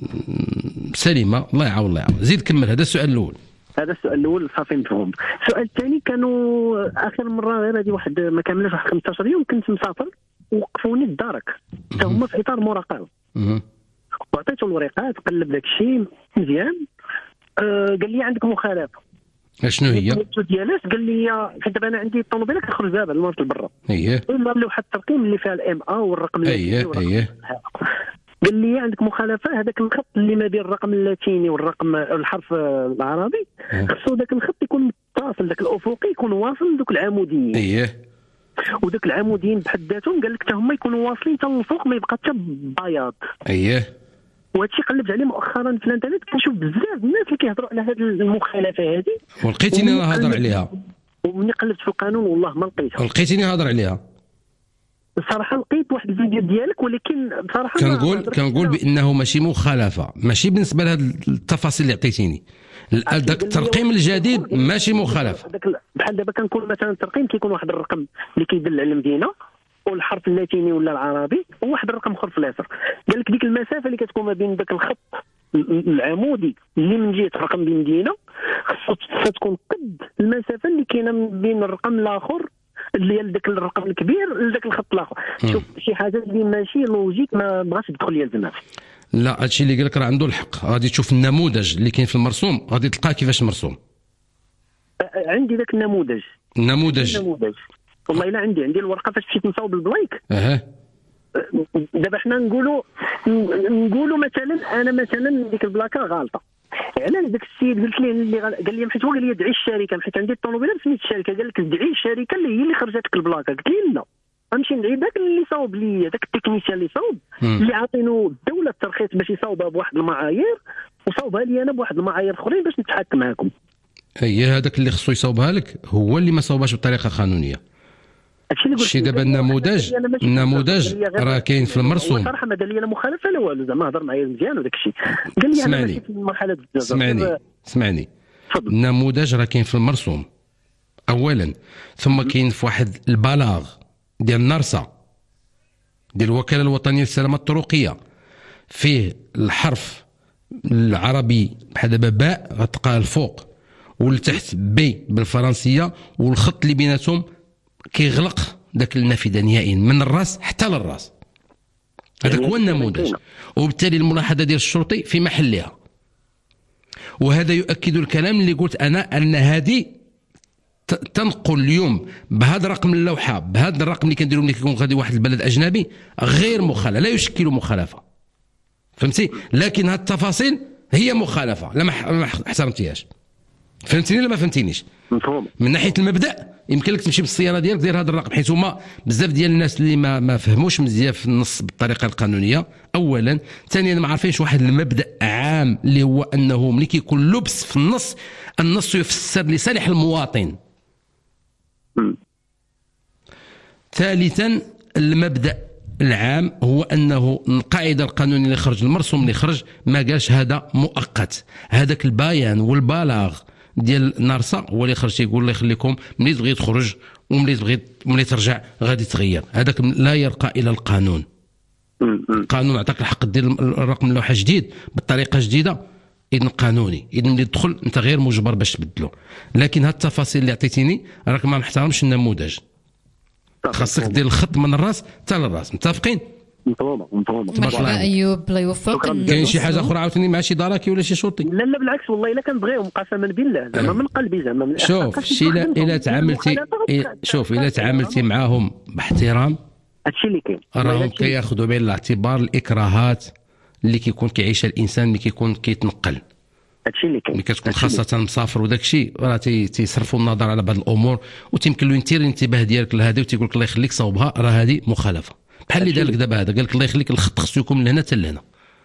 سليمه، الله يعاون الله يعاون. زيد كمل. هذا السؤال الاول. هذا السؤال الاول صافي مفهوم. السؤال الثاني، كانوا اخر مره غير هذه واحد ما كاملاش واحد 15 يوم كنت مسافر ووقفوني لدارك حتى هما في اطار مراقبه، وعطيته الوريقات قلب داك الشيء مزيان. قال لي عندك مخالفه. اشنو هي؟ ديالات قال لي حيت دابا انا عندي الطوموبيله كتخرج دابا لمرت البرا، الا لوحه الترقيم اللي فيها الام والرقم اللاتيني. قال لي عندك مخالفه، هذاك الخط اللي ما بين الرقم اللاتيني والرقم الحرف العربي خصو ذاك الخط يكون متصل، ذاك الافقي يكون واصل لذوك العموديين. ودوك العموديين بحد ذاتهم قال لك حتى هما يكونوا واصلين حتى الفوق، ما يبقى حتى بياض. وهادشي قلبت عليه مؤخرا في الانترنت، كنشوف بزاف الناس اللي كيهضروا على هذه المخالفه هذه، ولقيتيني نهضر عليها. ومني قلبت في القانون والله ما لقيتها. لقيتيني نهضر عليها. الصراحه لقيت واحد الفيديو ديالك، ولكن بصراحه كنقول بانه ماشي مخالفه، ماشي بالنسبه لهذه التفاصيل اللي عطيتيني. ذاك الترقيم الجديد ماشي مخالفه. بحال دابا كنكون مثلا الترقيم كيكون واحد الرقم اللي كيدل على المدينه والحرف اللاتيني ولا العربي وواحد الرقم اخر في اليسار. قال لك ديك المسافه اللي كتكون ما بين ذاك الخط العمودي اللي من جهه رقم المدينه خصها تكون قد المسافه اللي كاينه بين الرقم الاخر اللي هي ذاك الرقم الكبير لذاك الخط الاخر. شوف شي حاجه اللي ماشي لوجيك، ما بغاش تدخل ليا الدماغ. لا هادشي اللي قال لك راه عنده الحق. غادي تشوف النموذج اللي كاين في المرسوم، غادي تلقاه كيفاش مرسوم. عندي ذاك النموذج والله الا عندي الورقه فاش مشيت نصاوب البلايك. دابا حنا نقولوا مثلا انا مثلا ديك البلاكه غالطه، علاش داك السيد قلت ليه اللي قال لي حيت هو قال لي دعي الشركه، حيت عندي الطوموبيله سميت الشركه، قال لك دعي الشركه اللي هي اللي خرجت لك البلاكه. قلت لي لا، غنمشي ندعي داك اللي صاوب لي، داك التكنيسيان اللي صاوب اللي عاطينو الدوله الترخيص باش يصاوبها بواحد المعايير وصاوبها لي انا بواحد المعايير اخرين باش نتحكم معاكم. هذاك اللي خصو يصاوبها لك هو اللي ما صاوبهاش بطريقه قانونيه. شي دابا النموذج راه كاين في المرسوم. صراحه ما قال لي انا مخالفه لا والو، زعما هضر معايا مزيان وداك الشيء. قال لي انا ماشي في مرحله اسمعني النموذج راه كاين في المرسوم، اولا. ثم كاين في واحد البلاغ ديال النرسه ديال الوكاله الوطنيه للسلامه الطرقيه فيه الحرف العربي بحال دابا باء غتلقاه الفوق والتحت بي بالفرنسيه، والخط اللي بيناتهم كيغلق داك النافذه نهائيا من الراس حتى للراس. هذاك هو النموذج، وبالتالي الملاحظه ديال الشرطي في محلها. وهذا يؤكد الكلام اللي قلت انا ان هذه تنقل اليوم بهذا الرقم اللوحه بهذا الرقم اللي كنديروا ملي كيكون غادي واحد البلد اجنبي غير مخالفه، لا يشكل مخالفه، فهمتي؟ لكن هذه التفاصيل هي مخالفه لا ما احترمتيهاش. فهمتيني ولا ما فهمتينيش؟ مفهوم. من ناحيه المبدا يمكن لك تمشي بالسياره ديالك دير هذا الرقم، حيت هما بزاف ديال الناس اللي ما فهموش مزيان في النص بالطريقه القانونيه اولا. ثانيا ما عارفينش واحد المبدا عام اللي هو انه ملي كيكون لبس في النص يفسر لصالح المواطن. ثالثا المبدا العام هو انه القاعده القانونيه اللي خرج المرسوم اللي خرج ما قالش هذا مؤقت. هذاك البيان والبلاغ ديال نارسا هو اللي خرج يقول الله يخليكم ملي تبغي تخرج وملي ترجع غادي تغير. هذاك لا يرقى الى القانون. القانون عطاك الحق دير الرقم اللوحه جديد بطريقه جديده، اذن قانوني، اذن ملي تدخل انت غير مجبر باش تبدلو. لكن هاد التفاصيل اللي عطيتيني راك ما محترمش النموذج، خاصك دير الخط من الراس حتى للراس. متفقين؟ مفهوم. مرحبا ايوب، الله يوفقك. كاين شي حاجه اخرى عاوتاني مع شي دراكي ولا شي شرطي؟ لا بالعكس والله الا كنبغيهم قسما بالله زعما من قلبي زعما. شوف شي الا تعاملتي الا تعاملتي معاهم باحترام هادشي اللي كاين راهم كياخذوا بعين الاعتبار الاكراهات اللي كيكون كيعيشها الانسان ملي كيكون كيتنقل. هادشي اللي كاين ملي كتكون خاصه مسافر وداك الشيء راه تيصرفوا النظر على بعض الامور وتيمكن له ينتير الانتباه ديالك لهذه وتيقول لك الله يخليك صوبها راه هذه مخالفه. بحال اللي دار لك دابا هذا قال لك الله يخليك الخط خصو يكون من هنا حتى لهنا.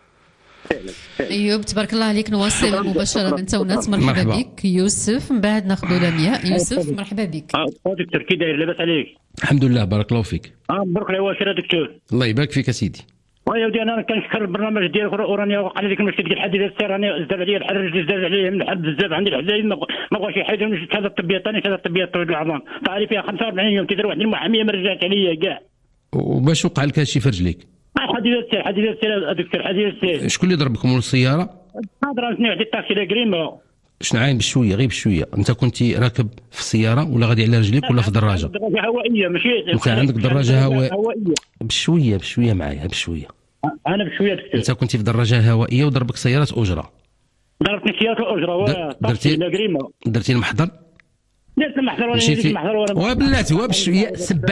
ايوب تبارك الله عليك. نواصل مباشره من تونس. مرحبا بك يوسف، من بعد ناخذ لمياء. يوسف مرحبا بك. دكتور كي داير؟ لاباس عليك؟ الحمد لله بارك الله فيك. مبروك العواشر دكتور. الله يبارك فيك سيدي. ويا ودي انا كنشكر البرنامج ديالك وراني وقع لي ديك المشكل ديال الحديث السير راني زاد عليا الحرج زاد عليا من الحد بزاف عندي الحزايز ما بغاش يحيد من الشهاده الطبيه ثاني الشهاده الطبيه طويل العظام طاري فيها 45 يوم تدير واحد المحاميه ما رجعت عليا كاع. وباش وقع لك هادشي في رجليك؟ حديث السير دكتور حديث السير. شكون اللي ضربكم من السياره؟ ضربتني واحد الطاكسي لا كريم. شنو عاين بشويه غير بشويه؟ انت كنتي راكب في السياره ولا غادي على رجليك ولا في دراجه؟ دراجه هوائيه ماشي. انت عندك دراجه هوائيه بشويه معايا بشويه. انا بشويه دكتور. انت كنتي في دراجه هوائيه وضربك سياره اجره. ضربتني سياره اجره درتي المحضر؟ درت المحضر وانا وبلاتي وبشويه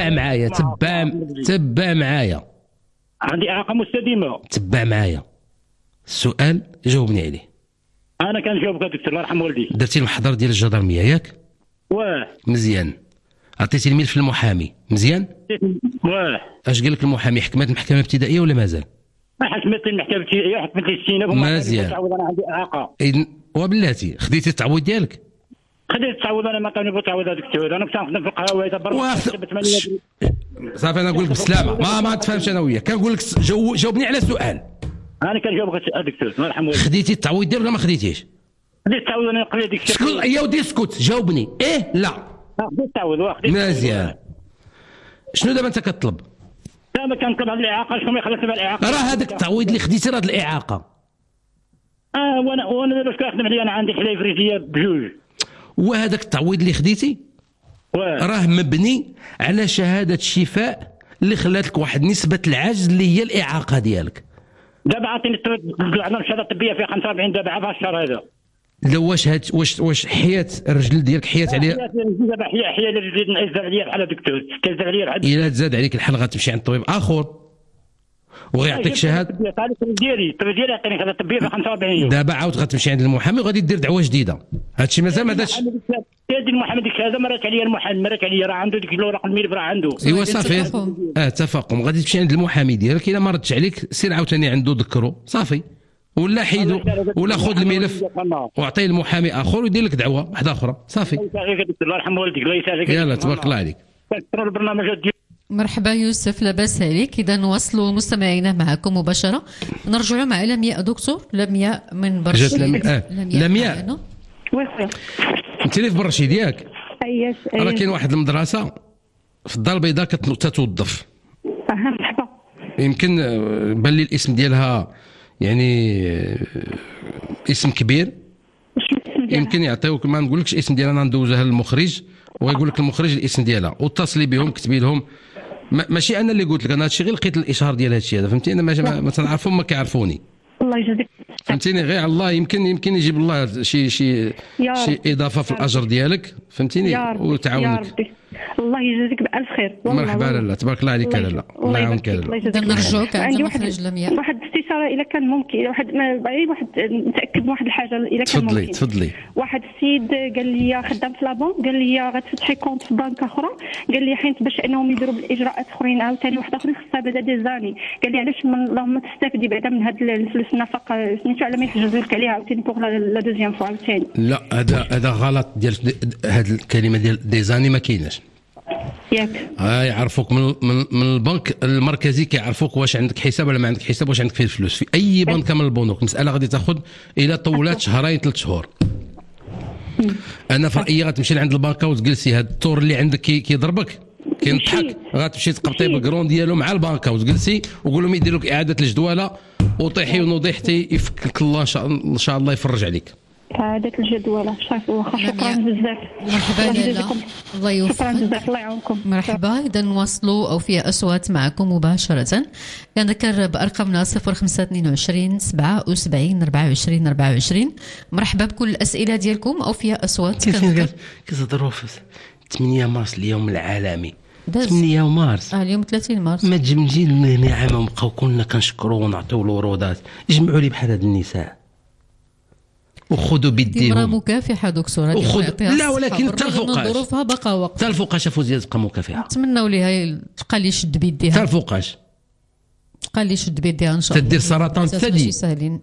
تبع معايا. عندي اعاقه مستديمه. تبع معايا السؤال جاوبني عليه. انا كنجاوبك دكتور الله يرحم والدي. درتي المحضر ديال الجدرميه ياك؟ واه مزيان. عطيتي الملف للمحامي مزيان؟ واه. اش قال لك المحامي؟ حكمت المحكمه الابتدائيه ولا مازال؟ حكمت المحكمه الابتدائيه حكمت لي السينه مزيان. انا عندي اعاقه. وبلاتي خديتي التعويض ديالك؟ خديت التعويض انا ما كانوا تعويض دكتور. انا كنت نخدم في القهوه دابا صافي انا نقول لك بسلامه ما تفهمش انا وياك. كنقول لك جاوبني على السؤال. انا كنجاوبك دكتور الله يرحم والديك. خديتي التعويض ديالك ولا ما خديتيش؟ خديت التعويض انا قبل ديك الشيء. اسكت يا ودي اسكت جاوبني. ايه لا خديت التعويض مزيان. شنو دابا انت كتطلب؟ دابا كنطلب هذه الاعاقه. شكون ما يخلص بها الاعاقه؟ راه هذاك التعويض اللي خديتي راه الاعاقه. وانا دابا كنخدم عليا انا عندي حلايب رجليه بجوج. وهذاك التعويض اللي خديتي راه مبني على شهاده شفاء اللي خلات لك واحد نسبه العجز اللي هي الاعاقه ديالك. دابا عطيني الشهاده الطبيه فيها 45 دابا عا في الشهر هذا. لا واش حياه الرجل ديالك حيات عليها؟ دابا حياه الرجل نزل عليا الحاله دكتور تزاد عليا الحال. الا تزاد عليك الحال غتمشي عند طبيب اخر وغيعطيك شهاده. الطبيب ديالي عطيني الشهاده الطبيه فيها 45 يوم. دابا عاود غتمشي عند المحامي وغادي دير دعوه جديده. هادشي مازال ما دارش. سيدي المحامي ديك الشهاده مرات عليا المحامي مرات عليا راه عنده ديك رقم الملف راه عنده. ايوا صافي تفاقم. غادي تمشي عند المحامي ديالك الا ما ردش عليك سير عاوتاني عنده ذكرو صافي ولا حيدو ولا خذ الملف واعطيه المحامي اخر ويدير لك دعوه واحده اخرى صافي. الله يرحم والديك الله يسعدك. يلا تبارك الله عليك. البرنامج مرحبا يوسف لاباس عليك. اذا نواصلوا مستمعينا معكم مباشره. نرجعوا مع لمياء دكتور. لمياء من برشيد. لمياء وي انت اللي في برشيد ياك؟ راه كاين واحد المدرسه في الدار البيضاء كتوظف مرحبا. يمكن بان لي الاسم ديالها يعني اسم كبير، يمكن يعطيوك، ما نقولكش الاسم ديالها، انا ندوزها للمخرج ويقول لك المخرج الاسم ديالها، واتصلي بهم كتبي لهم. ماشي انا اللي قلت لك، انا هادشي غير لقيت الاشهار ديال هادشي هذا، فهمتي؟ انا ما تنعرفهم، ما كيعرفوني، الله يجازيك، فهمتيني؟ غير على الله، يمكن يجيب الله شي اضافه في الاجر ديالك، فهمتيني؟ وتعاونك. الله يجازيك بألف خير. مرحبا لاله، تبارك الله عليك لاله، الله يعاونك لاله. نرجوك عند مخرج لمياء واحد الاستشاره اذا كان ممكن، واحد نتاكد من واحد الحاجه اذا كان ممكن. تفضلي. واحد السيد قال لي خدام في لابون، قال لي غتفتحي كونت في بنك اخرى، قال لي حيت باش انهم يديروا بالاجراءات اخرين عاوتاني واحد اخرين خصها بعدا دي زاني، قال لي علاش اللهم تستافدي بعدا من هاد الفلوس النفقه سميتو على ما يحجزوا لك عليها عاوتاني بوغ لا دوزيام فوا عاوتاني. لا هذا غلط ديال هاد الكلمه ديال دي زاني، ما كايناش. ياك يعرفوك من البنك المركزي، كيعرفوك واش عندك حساب ولا ما عندك حساب، واش عندك فيه الفلوس في اي بنك من البنوك. المساله غادي تاخذ الى طولات شهرين 3 شهور. انا في رايي غتمشي لعند البنكه وتجلسي، هذا الطور اللي عندك كيضربك كينضحك، غتمشي تقبطي بالكرون ديالو مع البنكه وتجلسي وقول لهم يديروا لك اعاده الجدوله وطيحي ونوضي حتى يفكك الله ان شاء الله يفرج عليك. إعادة الجدولة. شكرا بزاف. مرحبا لاله، الله يوفقك. شكرا بزاف، الله يعاونكم. مرحبا. إذا نواصلوا أوفياء أصوات معكم مباشرة. كنذكر بأرقامنا 0522 77 24 24. مرحبا بكل الأسئلة ديالكم. أوفياء أصوات كتهضروا في 8 مارس اليوم العالمي. 8 مارس اليوم 30 مارس. ما تجي لنا عام ونبقاو كلنا كنشكروا ونعطيو الورودات. جمعوا لي بحال هاد النساء وخذوا بيديهم. امرأة مكافحة دكتور، لا ولكن حتى الفوقاش ظروفها بقى وقت، حتى الفوقاش فوزيه تبقى مكافحة. نتمنوا ليها تبقى لي شد بيديها، حتى الفوقاش تبقى لي شد بيديها ان شاء الله. تدير سرطان الثدي ساهلين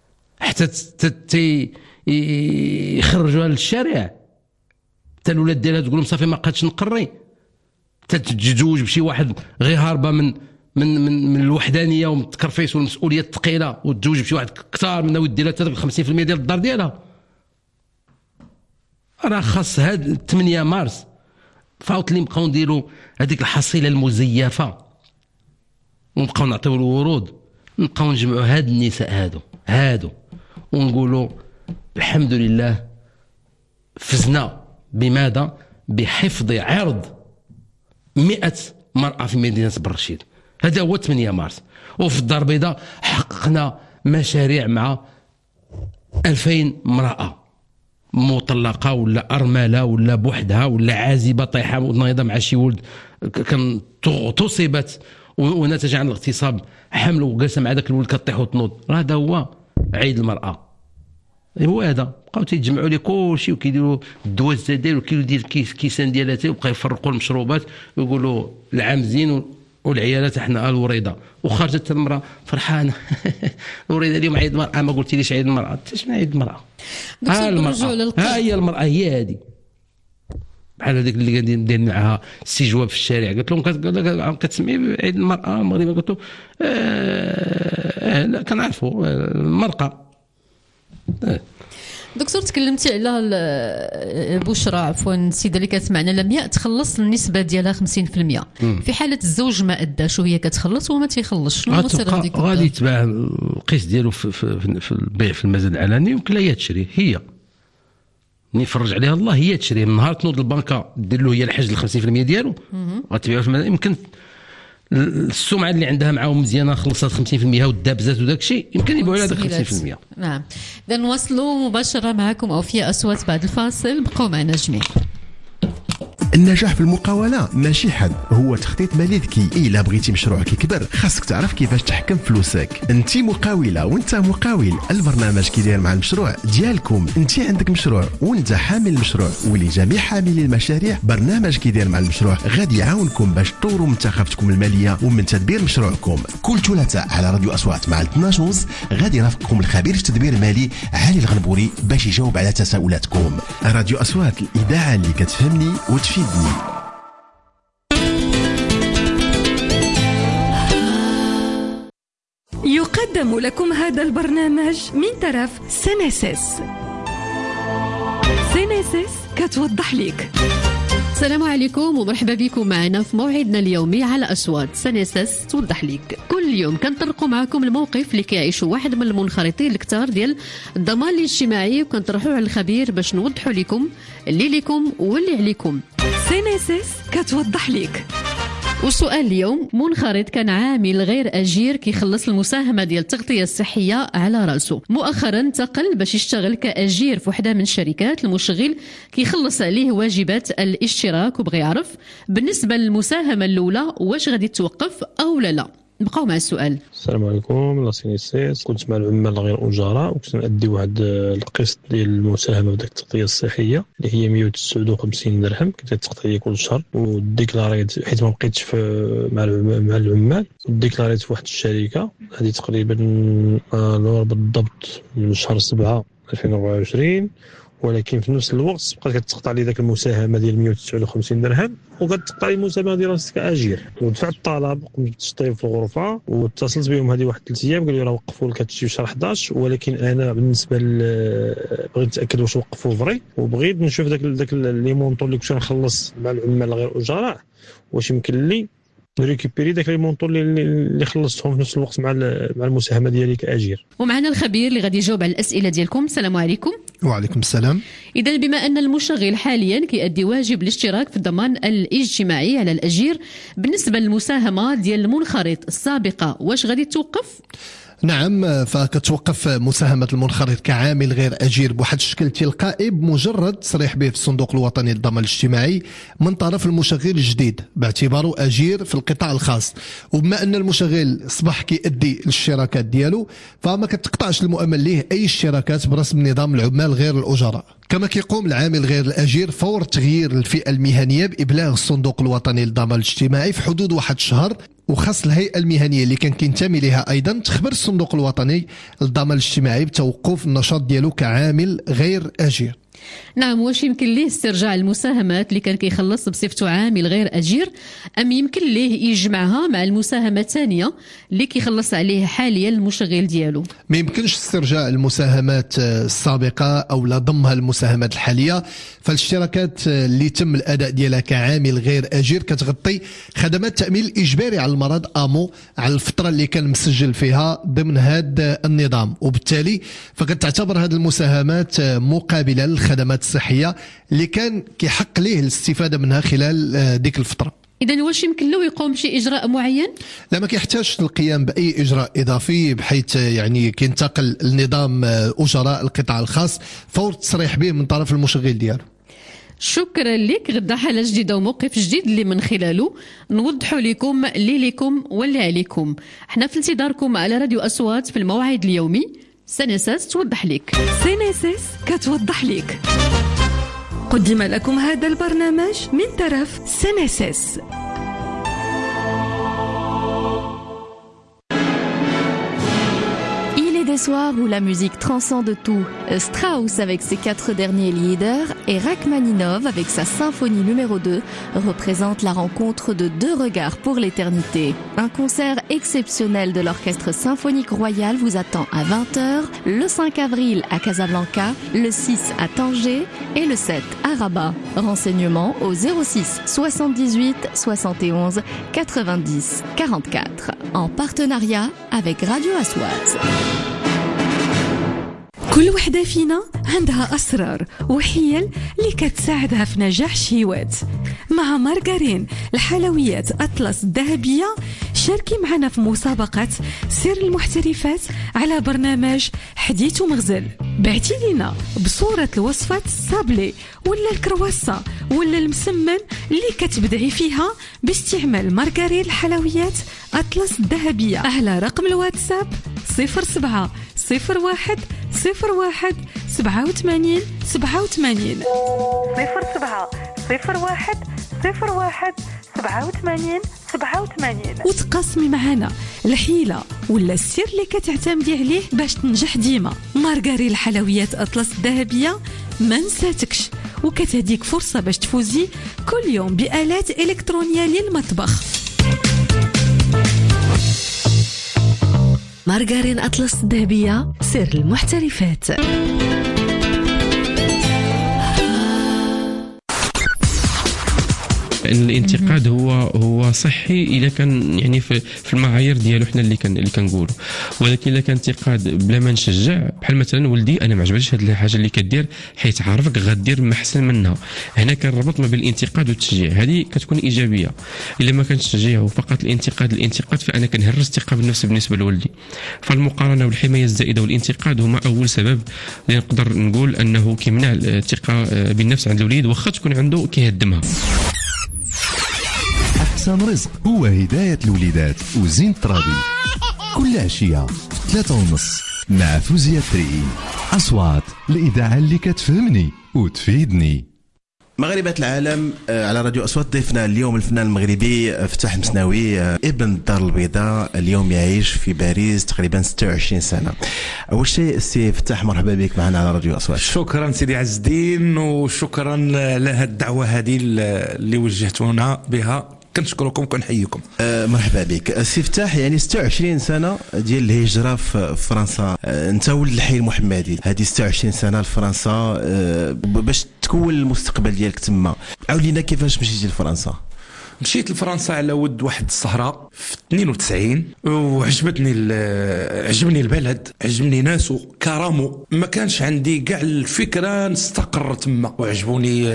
حتى يخرجوها للشارع، حتى الولاد ديالها تقول لهم صافي ما بقاتش نقري، تتزوج بشي واحد غير هاربه من الوحدانيه ومن التكرفيس والمسؤوليه الثقيله، وتزوج بشي واحد كثار منها ودير لها 50% ديال الدار ديالها. راه خاص هاد 8 مارس فاوت اللي نبقاو نديروا هذيك الحصيله المزيفه ونبقاو نعطيو الورود، نبقاو نجمعوا هاد النساء هادو ونقولوا الحمد لله فزنا. بماذا؟ بحفظ عرض 100 مرأة في مدينة برشيد. هذا هو 8 مارس. وفي الدار البيضاء حققنا مشاريع مع 2000 امرأة مطلقة ولا أرملة ولا بوحدها ولا عازبة طيحة ونايضة مع شي ولد كان تصيبت ونتج عن الاغتصاب حمل وجالسة مع ذاك الولد كطيح وتنوض. هذا هو عيد المرأة. هو هذا بقاو تيجمعوا لي كلشي وكيديروا الدواء الزدير وكيلو ديال كيسان ديالها وبقاو يفرقوا المشروبات ويقولوا العام زين والعيالات احنا الوريضه. وخرجت المراه فرحانه الوريضه اليوم عيد المراه. ما قلتيليش عيد المراه؟ شنو عيد المراه؟ ها هي المراه، هي هذه بحال هذيك اللي قاعدين ندير معها استجواب في الشارع. قلت لهم كتسمي عيد المراه المغربيه؟ قلت له لا كنعرفوا المرقه. دكتور تكلمتي على بشرى، عفوا السيده اللي كتسمعنا، لمياء تخلص النسبه ديالها 50%. في حاله الزوج ما اداش وهي كتخلص وما تيخلصش، شنو مثلا هذيك غادي يتباع القيس ديالو في البيع في المزاد العلني، يمكن هي تشري، هي نفرج عليها الله، هي تشري. من نهار تنوض البنكه دير له هي الحجز ال 50% ديالو غتبيعو في المزاد. يمكن السمعه اللي عندها معاهم مزيانه خلصت 50% ودابزات وداك الشيء، يمكن يبيعوا لها 50%. نعم. اذا نواصلوا مباشره معكم اوفياء اصوات بعد الفاصل، بقوا معنا جميع. النجاح في المقاولة ماشي حد، هو تخطيط مالي ذكي. إلا بغيتي مشروعك يكبر خاصك تعرف كيفاش تحكم فلوسك. انت مقاولة وانت مقاول، البرنامج كيدير مع المشروع ديالكم. انت عندك مشروع وانت حامل المشروع، ولجميع حاملي المشاريع برنامج كيدير مع المشروع غادي يعاونكم باش تطوروا من ثقافتكم المالية ومن تدبير مشروعكم. كل ثلاثاء على راديو أصوات مع 12:30 غادي يرافقكم الخبير التدبير المالي علي الغنبوري باش يجاوب على تساؤلاتكم. راديو أصوات، الإذاعة اللي كتفهمني وتفيدني. يقدم لكم هذا البرنامج من طرف سينيسيس. سينيسيس كتوضح ليك. السلام عليكم ومرحبا بكم معنا في موعدنا اليومي على أصوات سنسس توضح ليك. كل يوم كنطرقوا معكم الموقف اللي كيعيشوا واحد من المنخرطين الكثار ديال الضمان الاجتماعي، وكنطرحوا على الخبير باش نوضحوا لكم اللي لكم واللي عليكم. سنسس كتوضح ليك. والسؤال اليوم: منخرط كان عامل غير أجير كيخلص المساهمة ديال التغطية الصحية على راسه، مؤخرا انتقل باش يشتغل كأجير في وحدة من الشركات. المشغل كيخلص عليه واجبات الاشتراك وبغى يعرف بالنسبة للمساهمة الأولى واش غادي توقف أو لا. نبقاو مع السؤال. السلام عليكم، لاسيني سيس. كنت مع العمال غير أجراء وكنت نأدي واحد القسط ديال المساهمة في ديك التغطية الصحية اللي هي 159 درهم، كنت تغطية كل شهر. وديكلاريت حيت ما بقيتش مع العمال، ديكلاريت في واحد الشركة هذه تقريبا بالضبط من شهر 7 2024، ولكن في نفس الوقت بقات كتقطع لي ذاك المساهمه ديال 159 درهم وكتقطع لي المساهمه ديال راسك كاجير. ودفعت الطلب، قمت بالتشطيب في الغرفه واتصلت بهم هذه واحد 3 ايام، قالوا لي راه وقفوا لك هادشي في شهر 11، ولكن انا بالنسبه بغيت نتاكد واش وقفوا فري، وبغيت نشوف داك لي مونطون اللي كنت نخلص مع العمال غير اجراء واش يمكن لي نريكوبيري داك لي مونطون اللي خلصتهم في نفس الوقت مع المساهمه ديالي كاجير. ومعنا الخبير اللي غادي يجاوب على الاسئله ديالكم. السلام عليكم. وعليكم السلام. اذا بما ان المشغل حاليا كيؤدي واجب الاشتراك في الضمان الاجتماعي على الاجير، بالنسبه للمساهمه ديال المنخرط السابقه واش غادي توقف؟ نعم، فكتوقف مساهمة المنخرط كعامل غير أجير بواحد الشكل تلقائي بمجرد تصريح به في الصندوق الوطني للضمان الاجتماعي من طرف المشغل الجديد باعتباره أجير في القطاع الخاص. وبما أن المشغل أصبح كيأدي الاشتراكات ديالو فما كتقطعش المؤمن ليه أي اشتراكات برسم نظام العمال غير الأجراء. كما كيقوم العامل غير الأجير فور تغيير الفئة المهنية بإبلاغ الصندوق الوطني للضمان الاجتماعي في حدود واحد الشهر، وخاص الهيئة المهنية اللي كان كينتمي لها أيضا تخبر الصندوق الوطني للضمان الاجتماعي بتوقف النشاط ديالو كعامل غير أجير. نعم، واش يمكن ليه استرجاع المساهمات اللي كان كيخلص بصفته عامل غير أجير، أم يمكن ليه يجمعها مع المساهمة الثانية اللي كيخلص عليه حاليا المشغل ديالو؟ ما يمكنش استرجاع المساهمات السابقة أو لا ضمها المساهمات الحالية، فالاشتراكات اللي تم الأداء ديالها كعامل غير أجير كتغطي خدمات التأمين الإجباري على المرض أمو على الفترة اللي كان مسجل فيها ضمن هذا النظام، وبالتالي فكتعتبر هذه المساهمات مقابلة للخدمات الصحية اللي كان كيحق ليه الاستفادة منها خلال ديك الفترة. إذن واش يمكن له يقوم بشي إجراء معين؟ لا، ما كيحتاجش القيام بأي إجراء إضافي، بحيث يعني كينتقل النظام أجراء القطاع الخاص فور التصريح به من طرف المشغل ديالو. شكرا لك. غدا حالة جديدة وموقف جديد اللي من خلاله نوضحوا لكم اللي لكم واللي عليكم. احنا في انتظاركم على راديو أصوات في الموعد اليومي. سنسس توضح لك. سنسس كتوضح لك. قدم لكم هذا البرنامج من طرف سنسس. Des soirs où la musique transcende tout, Strauss avec ses 4 derniers leaders et Rachmaninov avec sa symphonie numéro 2 représentent la rencontre de 2 regards pour l'éternité. Un concert exceptionnel de l'Orchestre Symphonique Royal vous attend à 20h, le 5 avril à Casablanca, le 6 à Tanger et le 7 à Rabat. Renseignements au 06 78 71 90 44 en partenariat avec Radio Aswat. كل وحدة فينا عندها أسرار وحيل اللي كتساعدها في نجاح الشهوات. مع مارغارين الحلويات أطلس الذهبية شاركي معنا في مسابقة سر المحترفات على برنامج حديث ومغزل. بعتي لنا بصورة الوصفات الصابلي ولا الكرواسة ولا المسمن اللي كتبدعي فيها باستعمال مارغارين الحلويات أطلس الذهبية على رقم الواتساب 07 01 01 87 87 07 01 01 87 87 وتقاسمي معنا الحيلة ولا السر اللي كتعتمدي عليه باش تنجح ديما. مارغاري الحلويات أطلس الذهبية ما نساتكش، وكتهديك فرصة باش تفوزي كل يوم بآلات إلكترونية للمطبخ. مارغارين أطلس الذهبية سر المحترفات. ان الانتقاد هو صحي الا كان يعني في المعايير ديالو حنا اللي كنقولوا، ولكن الا كان انتقاد بلا ما نشجع، بحال مثلا ولدي انا ما عجبتش هذه الحاجه اللي كدير حيت عارفك غدير ما احسن منها، هنا كنربط ما بين الانتقاد والتشجيع، هذه كتكون ايجابيه. الا ما كانش تشجيع وفقط الانتقاد فانا كنهرس الثقه بالنفس بالنسبه لولدي. فالمقارنه والحمايه الزائده والانتقاد هما اول سبب اللي نقدر نقول انه كيمنع الثقه بالنفس عند الوليد واخا تكون عنده كيهدمها. أحسن رزق هو هداية الوليدات وزين الترابي كل عشية 3:30 مع فوزية التريئي. أصوات الإذاعة اللي كتفهمني وتفيدني. مغربات العالم على راديو أصوات. ضيفنا اليوم الفنان المغربي فتاح مسناوي ابن الدار البيضاء، اليوم يعيش في باريس تقريبا 26 سنة. أول شيء سي فتاح مرحبا بك معنا على راديو أصوات. شكرا سيدي عز الدين، وشكرا لهذه الدعوة هذه اللي وجهتونا بها، كنشكركم كنحييكم. مرحبا بك سي فتاح. يعني 26 سنه ديال الهجره في فرنسا، انت ولد الحي المحمدي، هذه 26 سنه لفرنسا باش تكون المستقبل ديالك تما. عاود لينا كيفاش مشيتي لفرنسا؟ مشيت لفرنسا على ود واحد السهرة في 92 وعجبني البلد، عجبني ناسو كرامو، ما كانش عندي كاع الفكرة نستقر تما، وعجبوني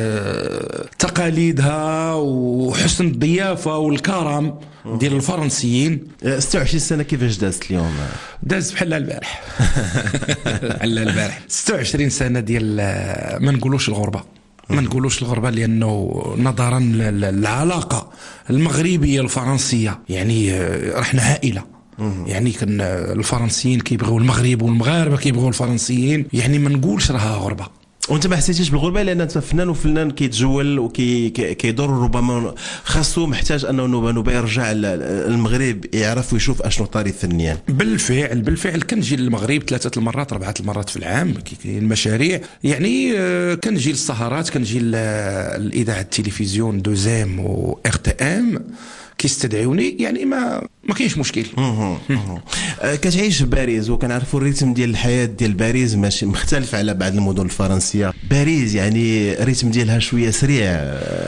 تقاليدها وحسن الضيافة والكرم ديال الفرنسيين. 26 سنة كيفاش دازت اليوم؟ داز بحال البارح. بحال البارح 26 سنة ديال ما نقولوش الغربة لأنه نظرا للعلاقة المغربية الفرنسية، يعني رحنا عائلة، يعني كان الفرنسيين كيبغيو المغرب والمغاربة كيبغيو الفرنسيين، يعني ما نقولش راها غربة. وانت ما حسيتيش بالغربه لان انت فنان، وفنان كيتجول وكيدور، ربما خاصو محتاج انه نوبه يرجع المغرب يعرف ويشوف اشنو طاري فنيا؟ بالفعل كنجي للمغرب 3 المرات 4 المرات في العام، كاين مشاريع، يعني كنجي للسهرات، كنجي الاذاعه التلفزيون دوزام و ار تي ام كيستدعوني، يعني ما كاينش مشكل. كتعيش في باريس وكنعرفوا الريتم ديال الحياه ديال باريس ماشي مختلف على بعض المدن الفرنسيه. باريس يعني الريتم ديالها شويه سريع،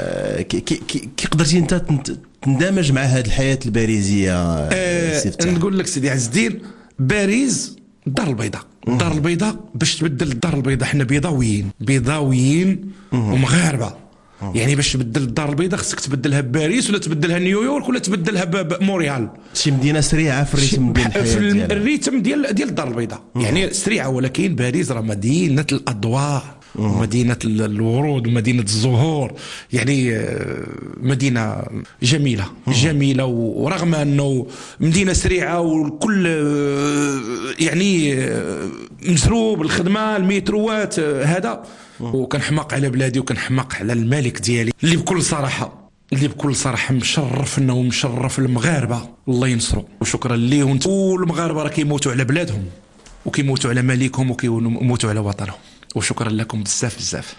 كي قدرتي انت تندمج مع هذه الحياه الباريزيه؟ نقول لك سيدي عز الدين، باريس الدار البيضاء، باش تبدل الدار البيضاء حنا بيضاويين ومغاربه، يعني باش تبدل الدار البيضاء خصك تبدلها بباريس ولا تبدلها نيويورك ولا تبدلها بموريال. شي مدينه سريعه في الريتم ديال الحياه، في الريتم ديال الدار البيضاء، يعني سريعه، ولكن باريس راه مدينه الاضواء ومدينه الورود ومدينه الزهور، يعني مدينه جميله ورغم انه مدينه سريعه والكل يعني مسروب الخدمه المتروات هذا، وكنحماق على بلادي وكنحماق على الملك ديالي اللي بكل صراحه مشرفنا ومشرف المغاربه، الله ينصرو وشكرا ليه. والمغاربه راه كيموتوا على بلادهم وكيموتوا على ملكهم وكيموتوا على وطنهم، وشكرا لكم بزاف.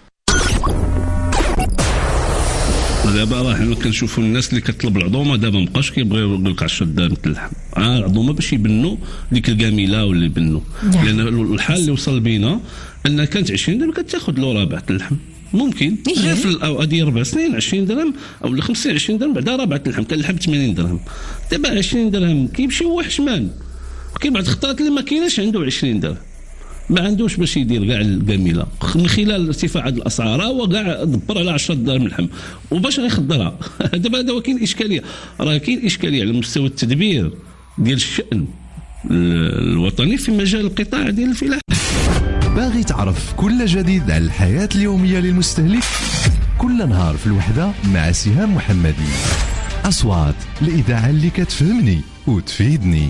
دابا راه حنا كنشوفوا الناس اللي كتطلب العظومه دابا مابقاش كيبغيو يقول لك 10 درهم اللحم، العظومه باش يبنوا ديك الكاميله ولا يبنوا، لان الحال اللي وصل بينا ان كانت 20 درهم كتاخذ له ربعه اللحم، ممكن غير في هذه 4 سنين 20 درهم او 25 درهم بعدا ربعه اللحم، كان اللحم 80 درهم، دابا 20 درهم كيمشي هو حشمان، كاين بعض الخطرات اللي ما كايناش عنده 20 درهم، ما عندوش باش يدير كاع الكاميله من خلال ارتفاع هذه الاسعار، هو كاع دبر على 10 درهم اللحم وباش غيخضرها. دابا هذا كاين اشكاليه، راه كاين اشكاليه على مستوى التدبير ديال الشأن الوطني في مجال القطاع ديال الفلاحه. باغي تعرف كل جديد على الحياه اليوميه للمستهلك؟ كل نهار في الوحده مع سهام محمدي. اصوات الاذاعه اللي كتفهمني وتفيدني.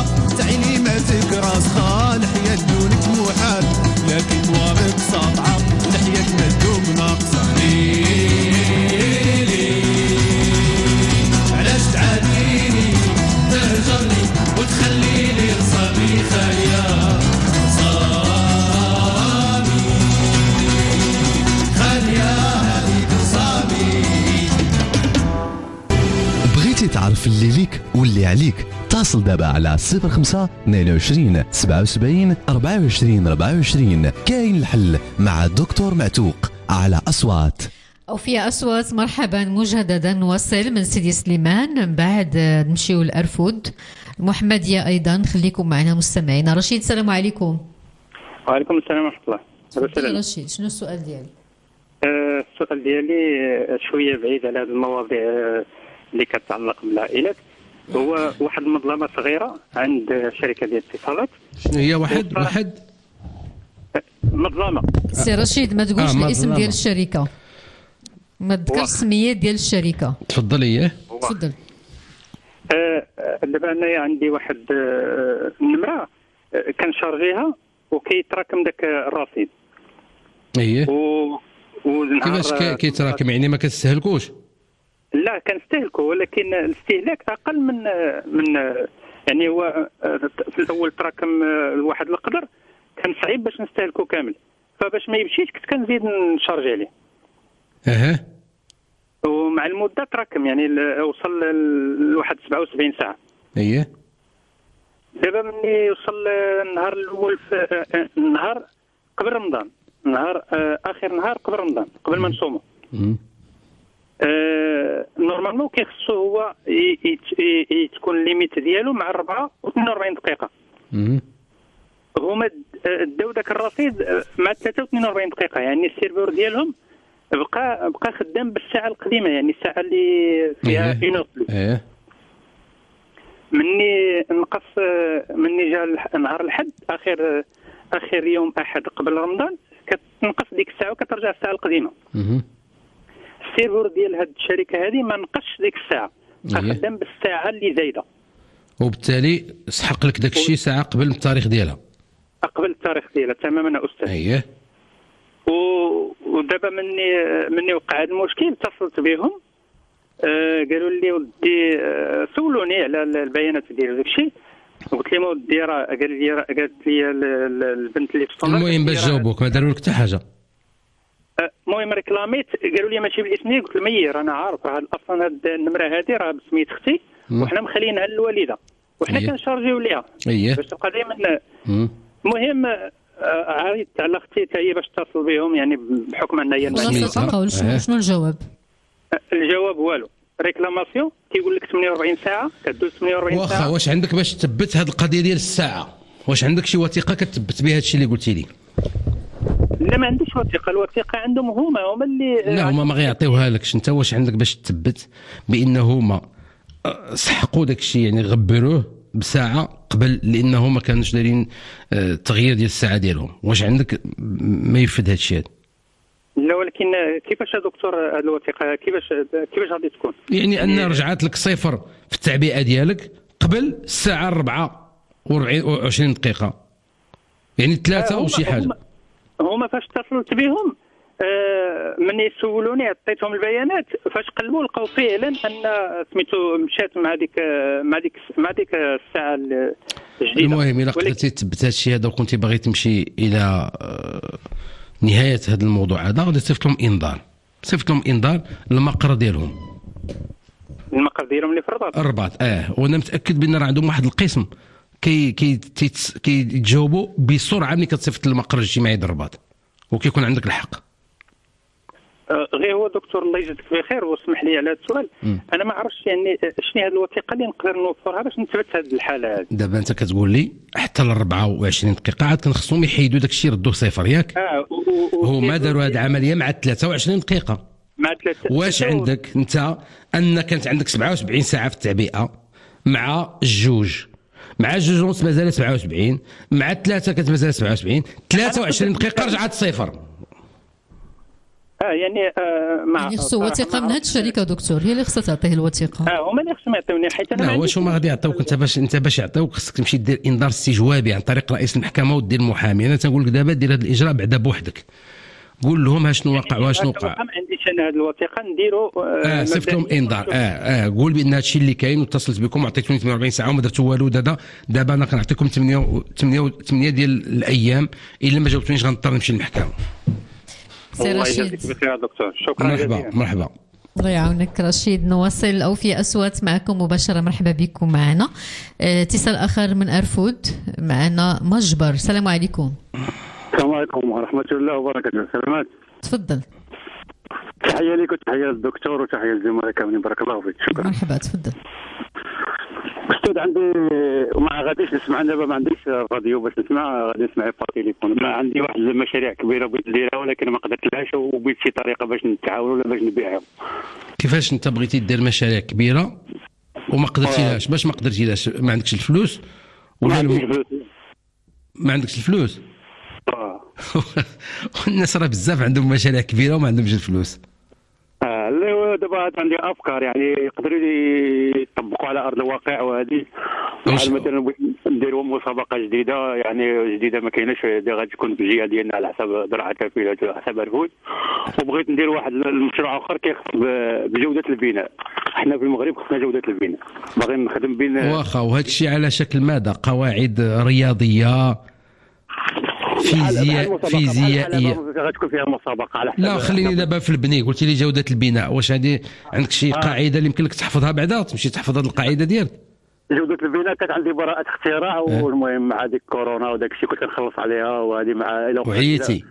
تعليماتك راسخة نحيا دونك محال لكن واغب ساطعة نحياك ندوم ناقصة علاش تعاديني تهجرني وتخليني صبي خالية صامي خالية هذيك صامي. بغيتي تعرف اللي ليك واللي عليك اتصل دابا على 05 22 77 24 24. كاين الحل مع الدكتور معتوق على أصوات. وفي أصوات مرحبا مجددا. نواصل من سيدي سليمان من بعد نمشيو لأرفود محمدية أيضا. خليكم معنا مستمعين. رشيد السلام عليكم. وعليكم السلام ورحمة الله. رشيد شنو السؤال ديالك؟ السؤال ديالي شوية بعيد على هذه المواضيع اللي كتعلق بالعائلات. هو واحد المظلمة صغيرة عند شركة ديال الاتصالات. شنو هي واحد مظلمة؟ سي رشيد ما تقولش الاسم ديال الشركة، ما تذكرش السميات ديال الشركة. تفضلي. تفضل. دابا انايا عندي واحد النمرة كنشارجيها وكيتراكم داك الرصيد. اييه. كيفاش كيتراكم؟ يعني ما كتستهلكوش؟ لا كنستهلكوا، ولكن الاستهلاك اقل من يعني هو في الاول تراكم لواحد القدر كان صعيب باش نستهلكوا كامل، فباش ما يمشيش كنت كنزيد نشارجي عليه. ومع المده تراكم يعني وصل لواحد 77 ساعه. اييه. دابا ملي وصل النهار الاول في النهار قبل رمضان، نهار اخر نهار قبل رمضان قبل ما نصوموا. نورمالمون كيخصو هو تكون الليميت ديالو مع 4 و42 دقيقه. هما داو داك الرصيد مع 3 و42 دقيقه، يعني السيرفور ديالهم بقى خدام بالساعه القديمه، يعني الساعه اللي فيها اون بلو. مني نقص مني جا نهار الحد اخر يوم احد قبل رمضان كتنقص ديك الساعه وكترجع الساعه القديمه. السيرفور ديال هاد الشركه هذه ما نقصش ديك الساعه، خدام بالساعه اللي زايده، وبالتالي سحق لك داك الشيء ساعه قبل التاريخ ديالها. قبل التاريخ ديالها تماما استاذ. اييه. ودابا مني وقع هذا المشكل اتصلت بهم، قالوا لي ودي سولوني على البيانات ديال داك الشيء، قلت لهم ودي راه قالت لي البنت اللي في المهم باش جاوبوك ما داروا لك حتى حاجه. المهم ريكلاميت قالوا لي ماشي باسمي، قلت لهم مير انا عارف راه اصلا هاد النمره هذه راه بسميت اختي وحنا مخلينها للوالده وحنا كنشارجيو ليها باش تبقى دائما. المهم عيطت على اختي حتى هي باش تتصل بهم، يعني بحكم ان هي شنو الجواب؟ الجواب والو، ريكلاماسيون كيقول لك 48 ساعه، كدوز 48 ساعه. واش عندك باش تثبت هذه القضيه ديال الساعه؟ واش عندك شي وثيقه كتثبت بها هذا الشيء اللي قلتي لي؟ لا ما عنديش وثيقه، الوثيقه عندهم هما اللي لا هما ما غيعطيوها لكش. انت واش عندك باش تثبت بان هما سحقوا داك الشيء، يعني غبروه بساعه قبل لانه ما كانوش دايرين التغيير ديال الساعه ديالهم؟ واش عندك ما يفيد هذا الشيء؟ لا ولكن كيفاش يا دكتور هذه الوثيقه كيفاش غادي تكون؟ يعني ان رجعت لك صفر في التعبئه ديالك قبل الساعه 24 دقيقه، يعني 3 وشي حاجه. هما فاش اتصلت بهم من يسولوني عطيتهم البيانات، فاش قلبوا لقاو فعلا ان سميتو مشات مع ديك الساعه الجديده. المهم الا قدرتي تثبت هذا الشيء هذا وكنتي باغي تمشي الى نهايه هذا الموضوع هذا، غادي تصيفط لهم انذار للمقر ديالهم. المقر ديالهم اللي في الرباط. وانا متاكد بان راه عندهم واحد القسم كيتجاوبوا بسرعه ملي كتصيفط للمقر الاجتماعي ديال الرباط، وكيكون عندك الحق. غير هو دكتور الله يجزيك بخير واسمح لي على هذا السؤال، انا ما عرفتش يعني شنو هذه الوثيقه اللي نقدر نوفرها باش نثبت هذه الحاله هذه. دابا انت كتقول لي حتى ل 24 دقيقه عاد كان خصهم يحيدوا داك الشيء يردوه صفر ياك؟ هما داروا هذه العمليه مع 23 دقيقه. مع 3 واش عندك انت ان كانت عندك 77 ساعه في التعبئه مع الجوج، مع الجوج ونص مازال 77، مع 3 كانت مازال 77، 23 دقيقه رجعت صفر. يعني يعني خصو وثيقه من هذه الشركه دكتور، هي اللي خصها تعطيه الوثيقه. هما اللي خصهم يعطيوني، حيت انا لا واش هما غادي يعطيوك انت باش يعطيوك خصك تمشي دير انذار استجوابي عن طريق رئيس المحكمه ودير محامي. انا تنقول لك دابا دير هذا الاجراء بعدا بوحدك، قول لهم شنو وقع واشنو وقع. ما عنديش انا هذه الوثيقه نديرو صيفط لهم انذار قول بان هذا الشيء اللي كاين واتصلت بكم وعطيتوني 48 ساعه وما درتوا والو. دابا انا كنعطيكم 8 ديال الايام، الا ما جاوبتونيش غنضطر نمشي للمحكمه. سي رشيد بخير دكتور، شكرا جزيلا. مرحبا. الله يعاونك رشيد. نواصل أوفياء أصوات معكم مباشرة. مرحبا بكم معنا. اتصال آخر من أرفود معنا مجبر. السلام عليكم. السلام عليكم ورحمة الله وبركاته. سلامات. تفضل. تحية لك وتحية للدكتور وتحية للزملاء كاملين، بارك الله فيك. شكرا. مرحبا تفضل. أستاذ عندي وما غاديش نسمع دابا، ما عنديش راديو باش نسمع، غادي نسمع في التليفون. ما عندي واحد المشاريع كبيرة بغيت نديرها ولكن ما قدرتلهاش، وبغيت شي طريقة باش نتعاون ولا باش نبيعها. كيفاش انت بغيتي دير مشاريع كبيرة وما قدرتيلهاش؟ باش ما قدرتيلهاش؟ ما عندكش الفلوس ولا ما عندكش الفلوس؟ الناس راه بزاف عندهم مشاريع كبيره وما عندهمش الفلوس. لا دابا عندي افكار يعني يقدروا يطبقوا على ارض الواقع، وهذه بحال مثلا نديروا مسابقه جديده، يعني جديده ما كايناش، غادي تكون بالجهه ديالنا على حساب درعه كفيلات وعلى حساب الرفود. وبغيت ندير واحد المشروع اخر كيخص بجوده البناء. احنا في المغرب خصنا جوده البناء، باغي نخدم بين واخا. وهذا الشيء على شكل ماذا؟ قواعد رياضيه، فيزيائيه غتكون فيها مسابقه على حساب. لا خليني دابا في البني. قلتي لي جوده البناء، واش هذه عندك شي قاعده اللي يمكن لك تحفظها بعدا تمشي تحفظ هذه القاعده ديالك؟ جوده البناء كانت عندي براءه اختراع، والمهم مع هذيك كورونا وداك الشيء كنت نخلص عليها، وهذه مع وعيتي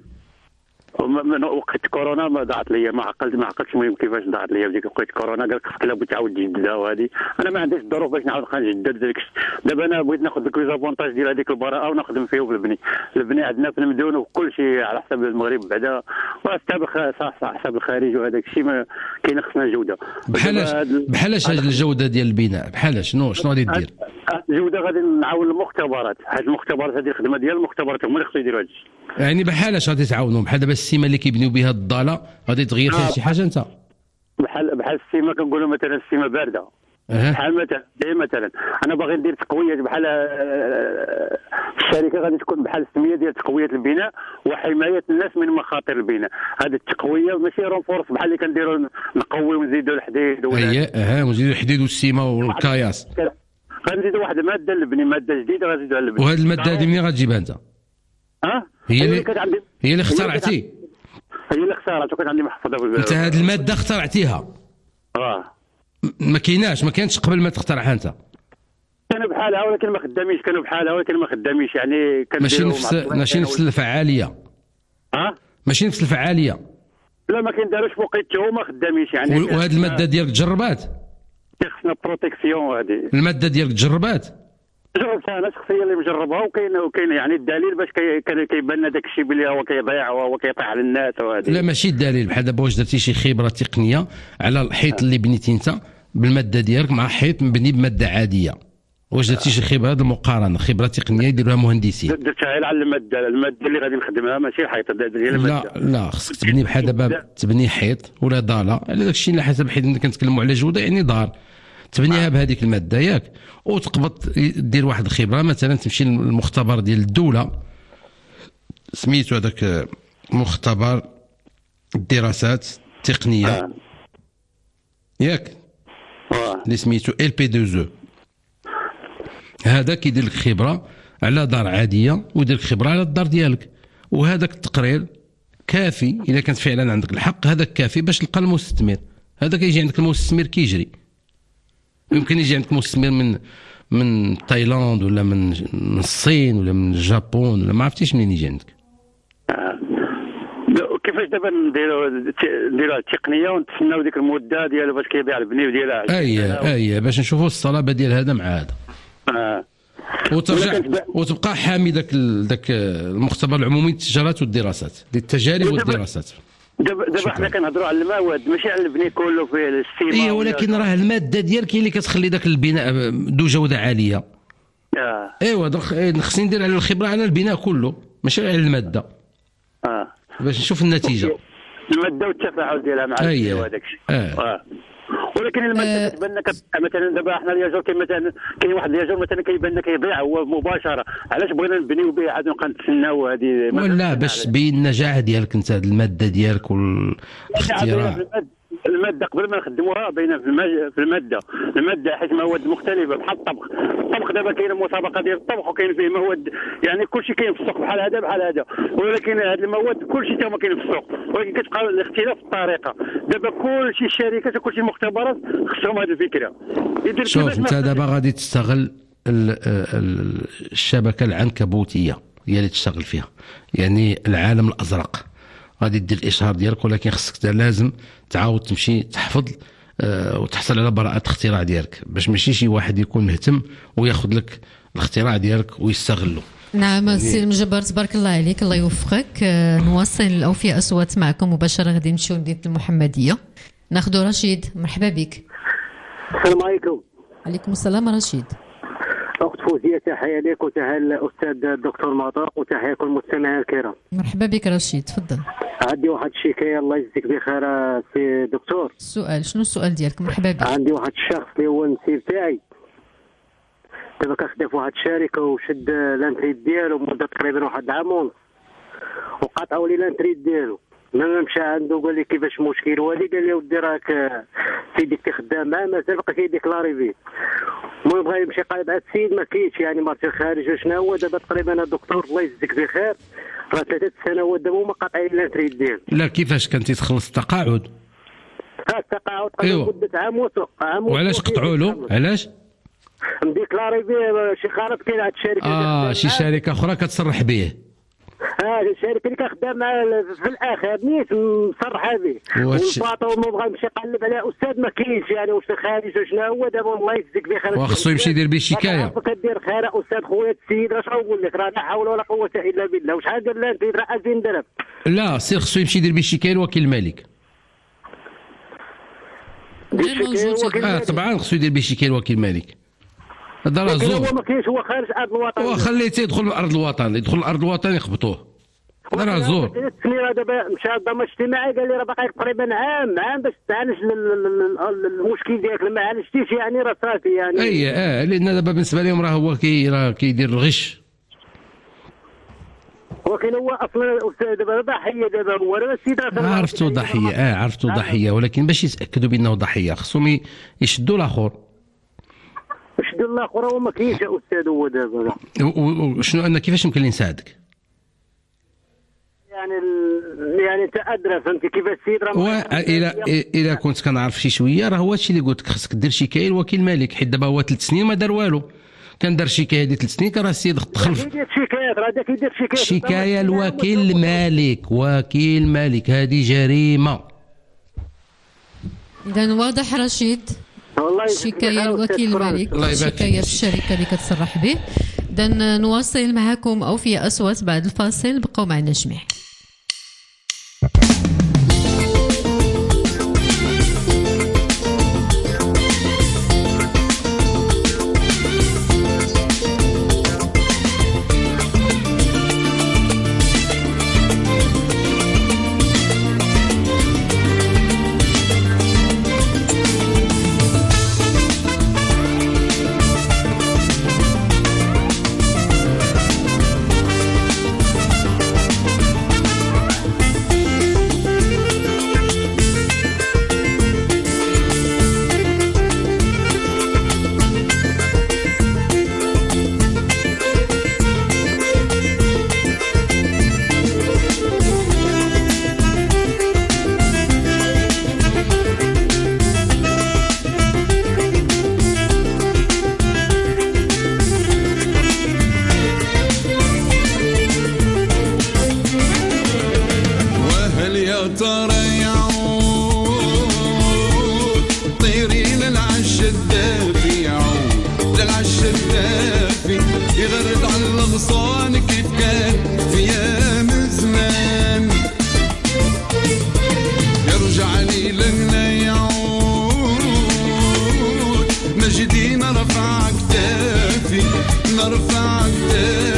من وقت كورونا ما ضاعت لي، ما عقلتش المهم كيفاش ضاعت لي في ديك وقت كورونا. قال لك خصك لابد تعاود تجددها، وهذه انا ما عنديش الظروف باش نعاود نجدد ديك. دابا انا بغيت ناخذ ديك ليزافونتاج ديال هذيك البراءه ونخدم فيه في البني عندنا في المدن وكل شيء على حساب المغرب بعدا، وحتى على حساب الخارج، وهذاك الشيء ما كاين. خصنا الجوده. بحالاش هذه الجوده ديال البناء؟ بحال شنو غادي دير؟ الجوده غادي نعاون المختبرات، حيت المختبرات هذه الخدمه ديال المختبرات هما اللي خصو يديروا هذا الشيء. يعني بحالاش غادي تعاونوا؟ بحال دابا السيمه اللي كيبنيو بها الضاله غادي تغير فيها شي حاجه انت؟ بحال السيمه كنقولوا مثلا السيمه بارده. بحال مثلا انا باغي ندير تقويه بحال الشركه غادي تكون بحال السميه ديال تقويه البناء وحمايه الناس من مخاطر البناء. هذه التقويه ماشي رونفورس بحال اللي كنديروا نقويو ونزيدوا الحديد ونزيدوا الحديد والسيمه والكاياس. غنزيدوا واحد الماده للبني، ماده جديده غنزيدوها للبني. وهذه الماده هذه منين غتجيبها انت؟ هي اللي اخترعتي؟ هي اللي اخترعت وكانت عندي محفوظه. انت هذه الماده اخترعتيها؟ ما كانتش قبل ما تخترعها انت؟ كانوا بحالها ولكن ما خداميش، يعني ماشي نفس الفعاليه. ماشي نفس الفعاليه. لا ما كنداروش بوقيته وما خداميش يعني. وهذه الماده ديالك تجربات؟ خصنا بروتيكسيون. هذه الماده ديالك تجربات؟ جربتها انا شخصيا اللي مجربها، وكاين يعني الدليل باش كيبان لنا داك الشيء بلي هو كيضيع وهو كيطيح على الناس. وهذه لا ماشي الدليل. بحال دابا واش درتي شي خبره تقنيه على الحيط اللي بنيتي انت بالماده ديالك مع حيط مبني بماده عاديه؟ واش درتي شي خبره المقارنه، خبره تقنيه يديروها مهندسين؟ درتها على الماده اللي غادي نخدمها، ماشي الحيط ديال الماده. لا خصك تبني بحال دابا تبني حيط ولا ضاله على داك الشيء على حسب الحيط اللي كنتكلموا على جوده، يعني دار تبنيها بهذيك الماده ياك، وتقبض دير واحد الخبره. مثلا تمشي للمختبر ديال الدوله سميتو هذاك مختبر الدراسات التقنيه ياك اللي سميتو LP2E. هذا كيدير لك خبره على دار عاديه ويدير لك خبره على الدار ديالك، وهذاك التقرير كافي اذا كانت فعلا عندك الحق. هذاك كافي باش تلقى المستثمر. هذا كيجي عندك المستثمر كيجري. يمكن يجي عندك مستثمر من تايلاند ولا من الصين ولا من اليابان ولا ما عرفتيش منين يجي عندك. كيفاش دابا نديروها التقنيه ونتسناو ديك المده ديالو باش كيبيع البني ديالها؟ باش نشوفوا الصلابه ديال هذا مع هذا. وترجع وتبقى حامي داك المختبر العمومي للتجارات والدراسات للتجارب والدراسات. دابا حنا كنهضروا على المواد ماشي على البني كله في السيما. ولكن راه الماده ديالك هي اللي كتخلي داك البناء ذو جوده عاليه. خصني ندير على الخبره على البناء كله ماشي على الماده. باش نشوف النتيجه. الماده والتفاعل ديالها مع الدواء هذاك الشيء. ولكن الماده كتبان لك مثلا دابا حنا الياجور مثلا كاين واحد الياجور مثلا كيبان لك يضيع هو مباشره، علاش بغينا نبنيو به عاد نبقى نتسناو هذه ولا باش تبين النجاح ديالك انت الماده ديالك والاختراع. الماده قبل ما نخدموها باينه في الماده حيت مواد مختلفه بحال الطبخ دابا كاينه مسابقه ديال الطبخ وكاين فيه مواد يعني كلشي كاين في السوق بحال هذا ولكن هذه المواد كلشي تا ما كاين في السوق، ولكن كتبقى الاختلاف في الطريقه. دابا كلشي الشركات وكلشي المختبرات خصهم هذه الفكره. شوف انت دابا غادي تستغل الشبكه العنكبوتيه هي اللي تشتغل فيها، يعني العالم الازرق غادي دير الاشهار ديالك، ولكن خصك لازم تعاود تمشي تحفظ وتحصل على براءة اختراع ديالك باش ماشي شي واحد يكون مهتم وياخذ لك الاختراع ديالك ويستغله. نعم سي المجبر تبارك الله عليك، الله يوفقك. نواصل الأوفياء أصوات معكم مباشرة، غادي نمشيو لمدينة المحمدية ناخذ رشيد. مرحبا بك. السلام عليكم. عليكم السلام رشيد. أخت فوزية تحية لك وتحية الأستاذ الدكتور مطاق وتحية كل المستمعين الكرام. مرحبا بك رشيد، تفضل. عندي واحد الشكاية الله يجزيك بخير سي دكتور. السؤال شنو السؤال ديالك؟ مرحبا بك. عندي واحد الشخص اللي هو المسير تاعي دابا كنخدم في واحد الشركة وشد لانتريد ديالو مدة تقريبا واحد عام ونص وقاطعوا لي لانتريد ديالو. لما مشى عنده قال لي كيفاش مشكل والي، قال لي ودي راك سيدك خدام معاه مازال بقى كيديكلاري فيه. المهم بغا يمشي قال بعد السيد ما كاينش يعني مارشي الخارج شنو هو دابا تقريبا انا دكتور الله يجزيك بخير راه 3 سنوات دابا هما قاطعين لي لانتريد ديالو. لا كيفاش كنتي تخلص التقاعد؟ التقاعد تقريبا مدة عام ونص. وعلاش قطعوا له؟ علاش؟ مديكلاري به شي خالط كاين هاد الشركه شي شركه اخرى كتصرح به. الشركه اللي كنخدم معاه في الاخر نيت مصرحه به والباطو ما بغا يمشي يقلب على استاذ ما كاينش يعني واش خارج شنو هو دابا الله يجزيك بخير. وخصو يمشي يدير به شكايه. كدير خير استاذ خويا السيد اش نقول لك راه لا حول ولا قوه الا بالله. وشحال دار لها انت راه 2000 درهم. لا سير خصو يمشي يدير به شكايه لوكيل الملك. طبعا خصو يدير به شكايه لوكيل الملك. هذا راه زور. هو ما كاينش هو خارج ارض الوطن. وخليته يدخل لارض الوطن، يدخل لارض الوطن يخبطوه. هذا راه زور. التسميه دابا مشى الضمان الاجتماعي قال لي راه باقي تقريبا عام باش تعالج المشكل ديالك. ما عالجتيش يعني راه صافي يعني. لان دابا بالنسبه لهم راه هو كيدير الغش. ولكن هو اصلا دابا ضحيه دابا هو راه السيد عرفتو ضحيه. عرفتو ضحيه، ولكن باش يتاكدوا بانه ضحيه خصهم يشدوا الاخر. يشدوا الاخر هو ما كاينش استاذ هو دابا. وشنو انا كيفاش يمكن لي نساعدك؟ يعني انت ادرى فهمتي كيف السيد راه الا كنت كنعرف شي شويه راه هو هادشي اللي قلت لك خصك دير شكايه لوكيل الملك، حيت دابا هو 3 سنين ما دار والو. كان دار شكايه هذه 3 سنين كان راه السيد تخلف. كيدير شكايات راه كيدير شكايه لوكيل الملك. وكيل الملك هذه جريمه. اذا واضح رشيد. شكايه لوكيل الملك، شكايه في الشركه اللي كتصرح به. اذا نواصل معكم أوفياء أصوات بعد الفاصل، بقوا معنا جميع.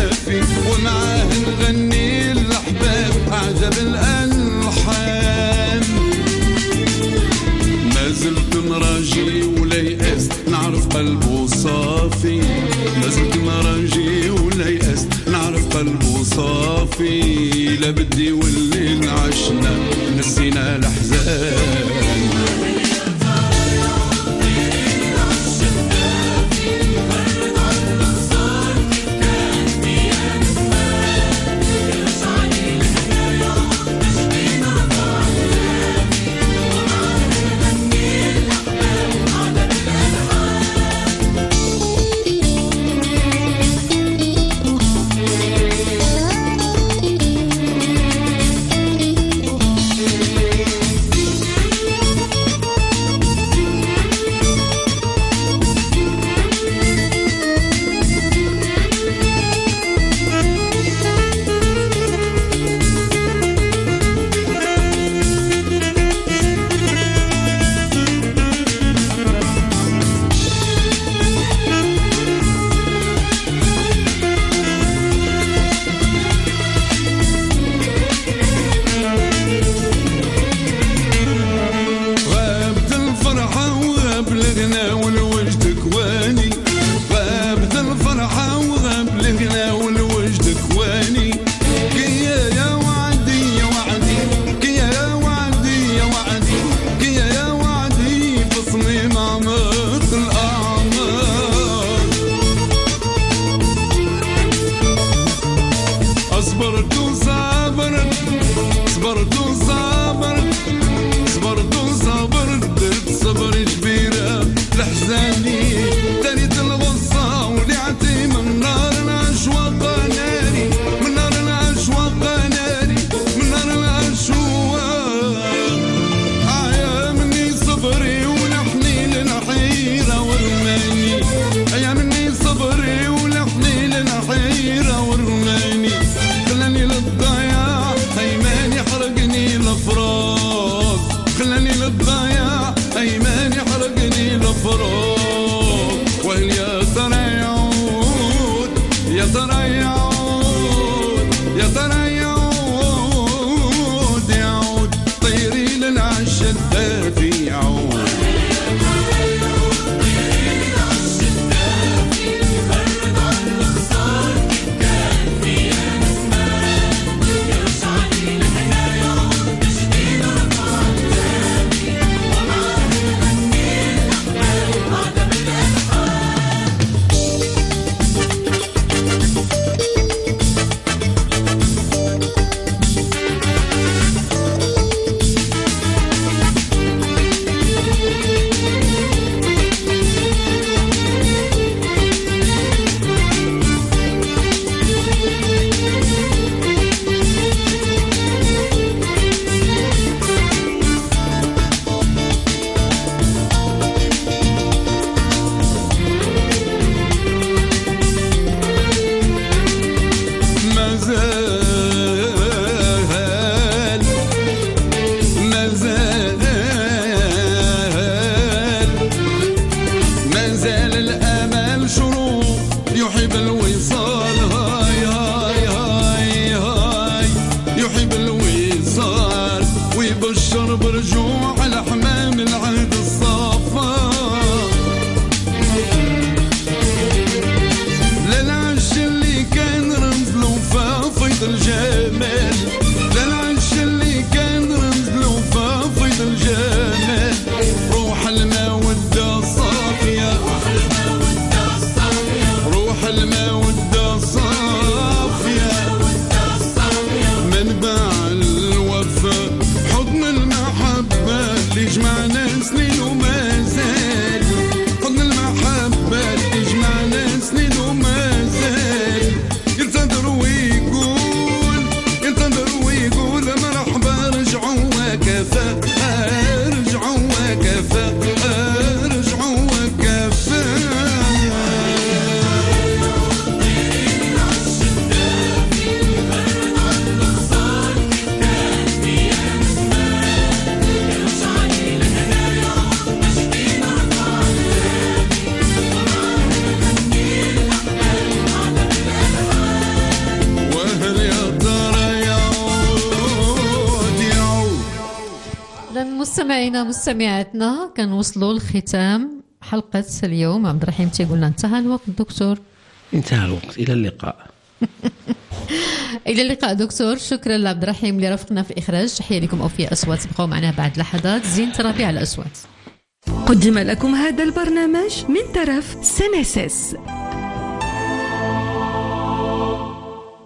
ومعاه نغني الأحباب أعجب الألحان. مازلت ما راجي ولا يأس نعرف قلبه صافي لا بدي والليل عشنا نسينا الأحزان مستمعينا مستمعاتنا كنوصلوا لختام حلقة اليوم. عبد الرحيم تيقول لنا انتهى الوقت دكتور. انتهى الوقت. الى اللقاء. الى اللقاء دكتور. شكرا لعبد الرحيم اللي رافقنا في الاخراج. تحيه لكم اوفياء اصوات. تبقوا معنا بعد لحظات. زين ربيع الاصوات. قدم لكم هذا البرنامج من طرف سنسس.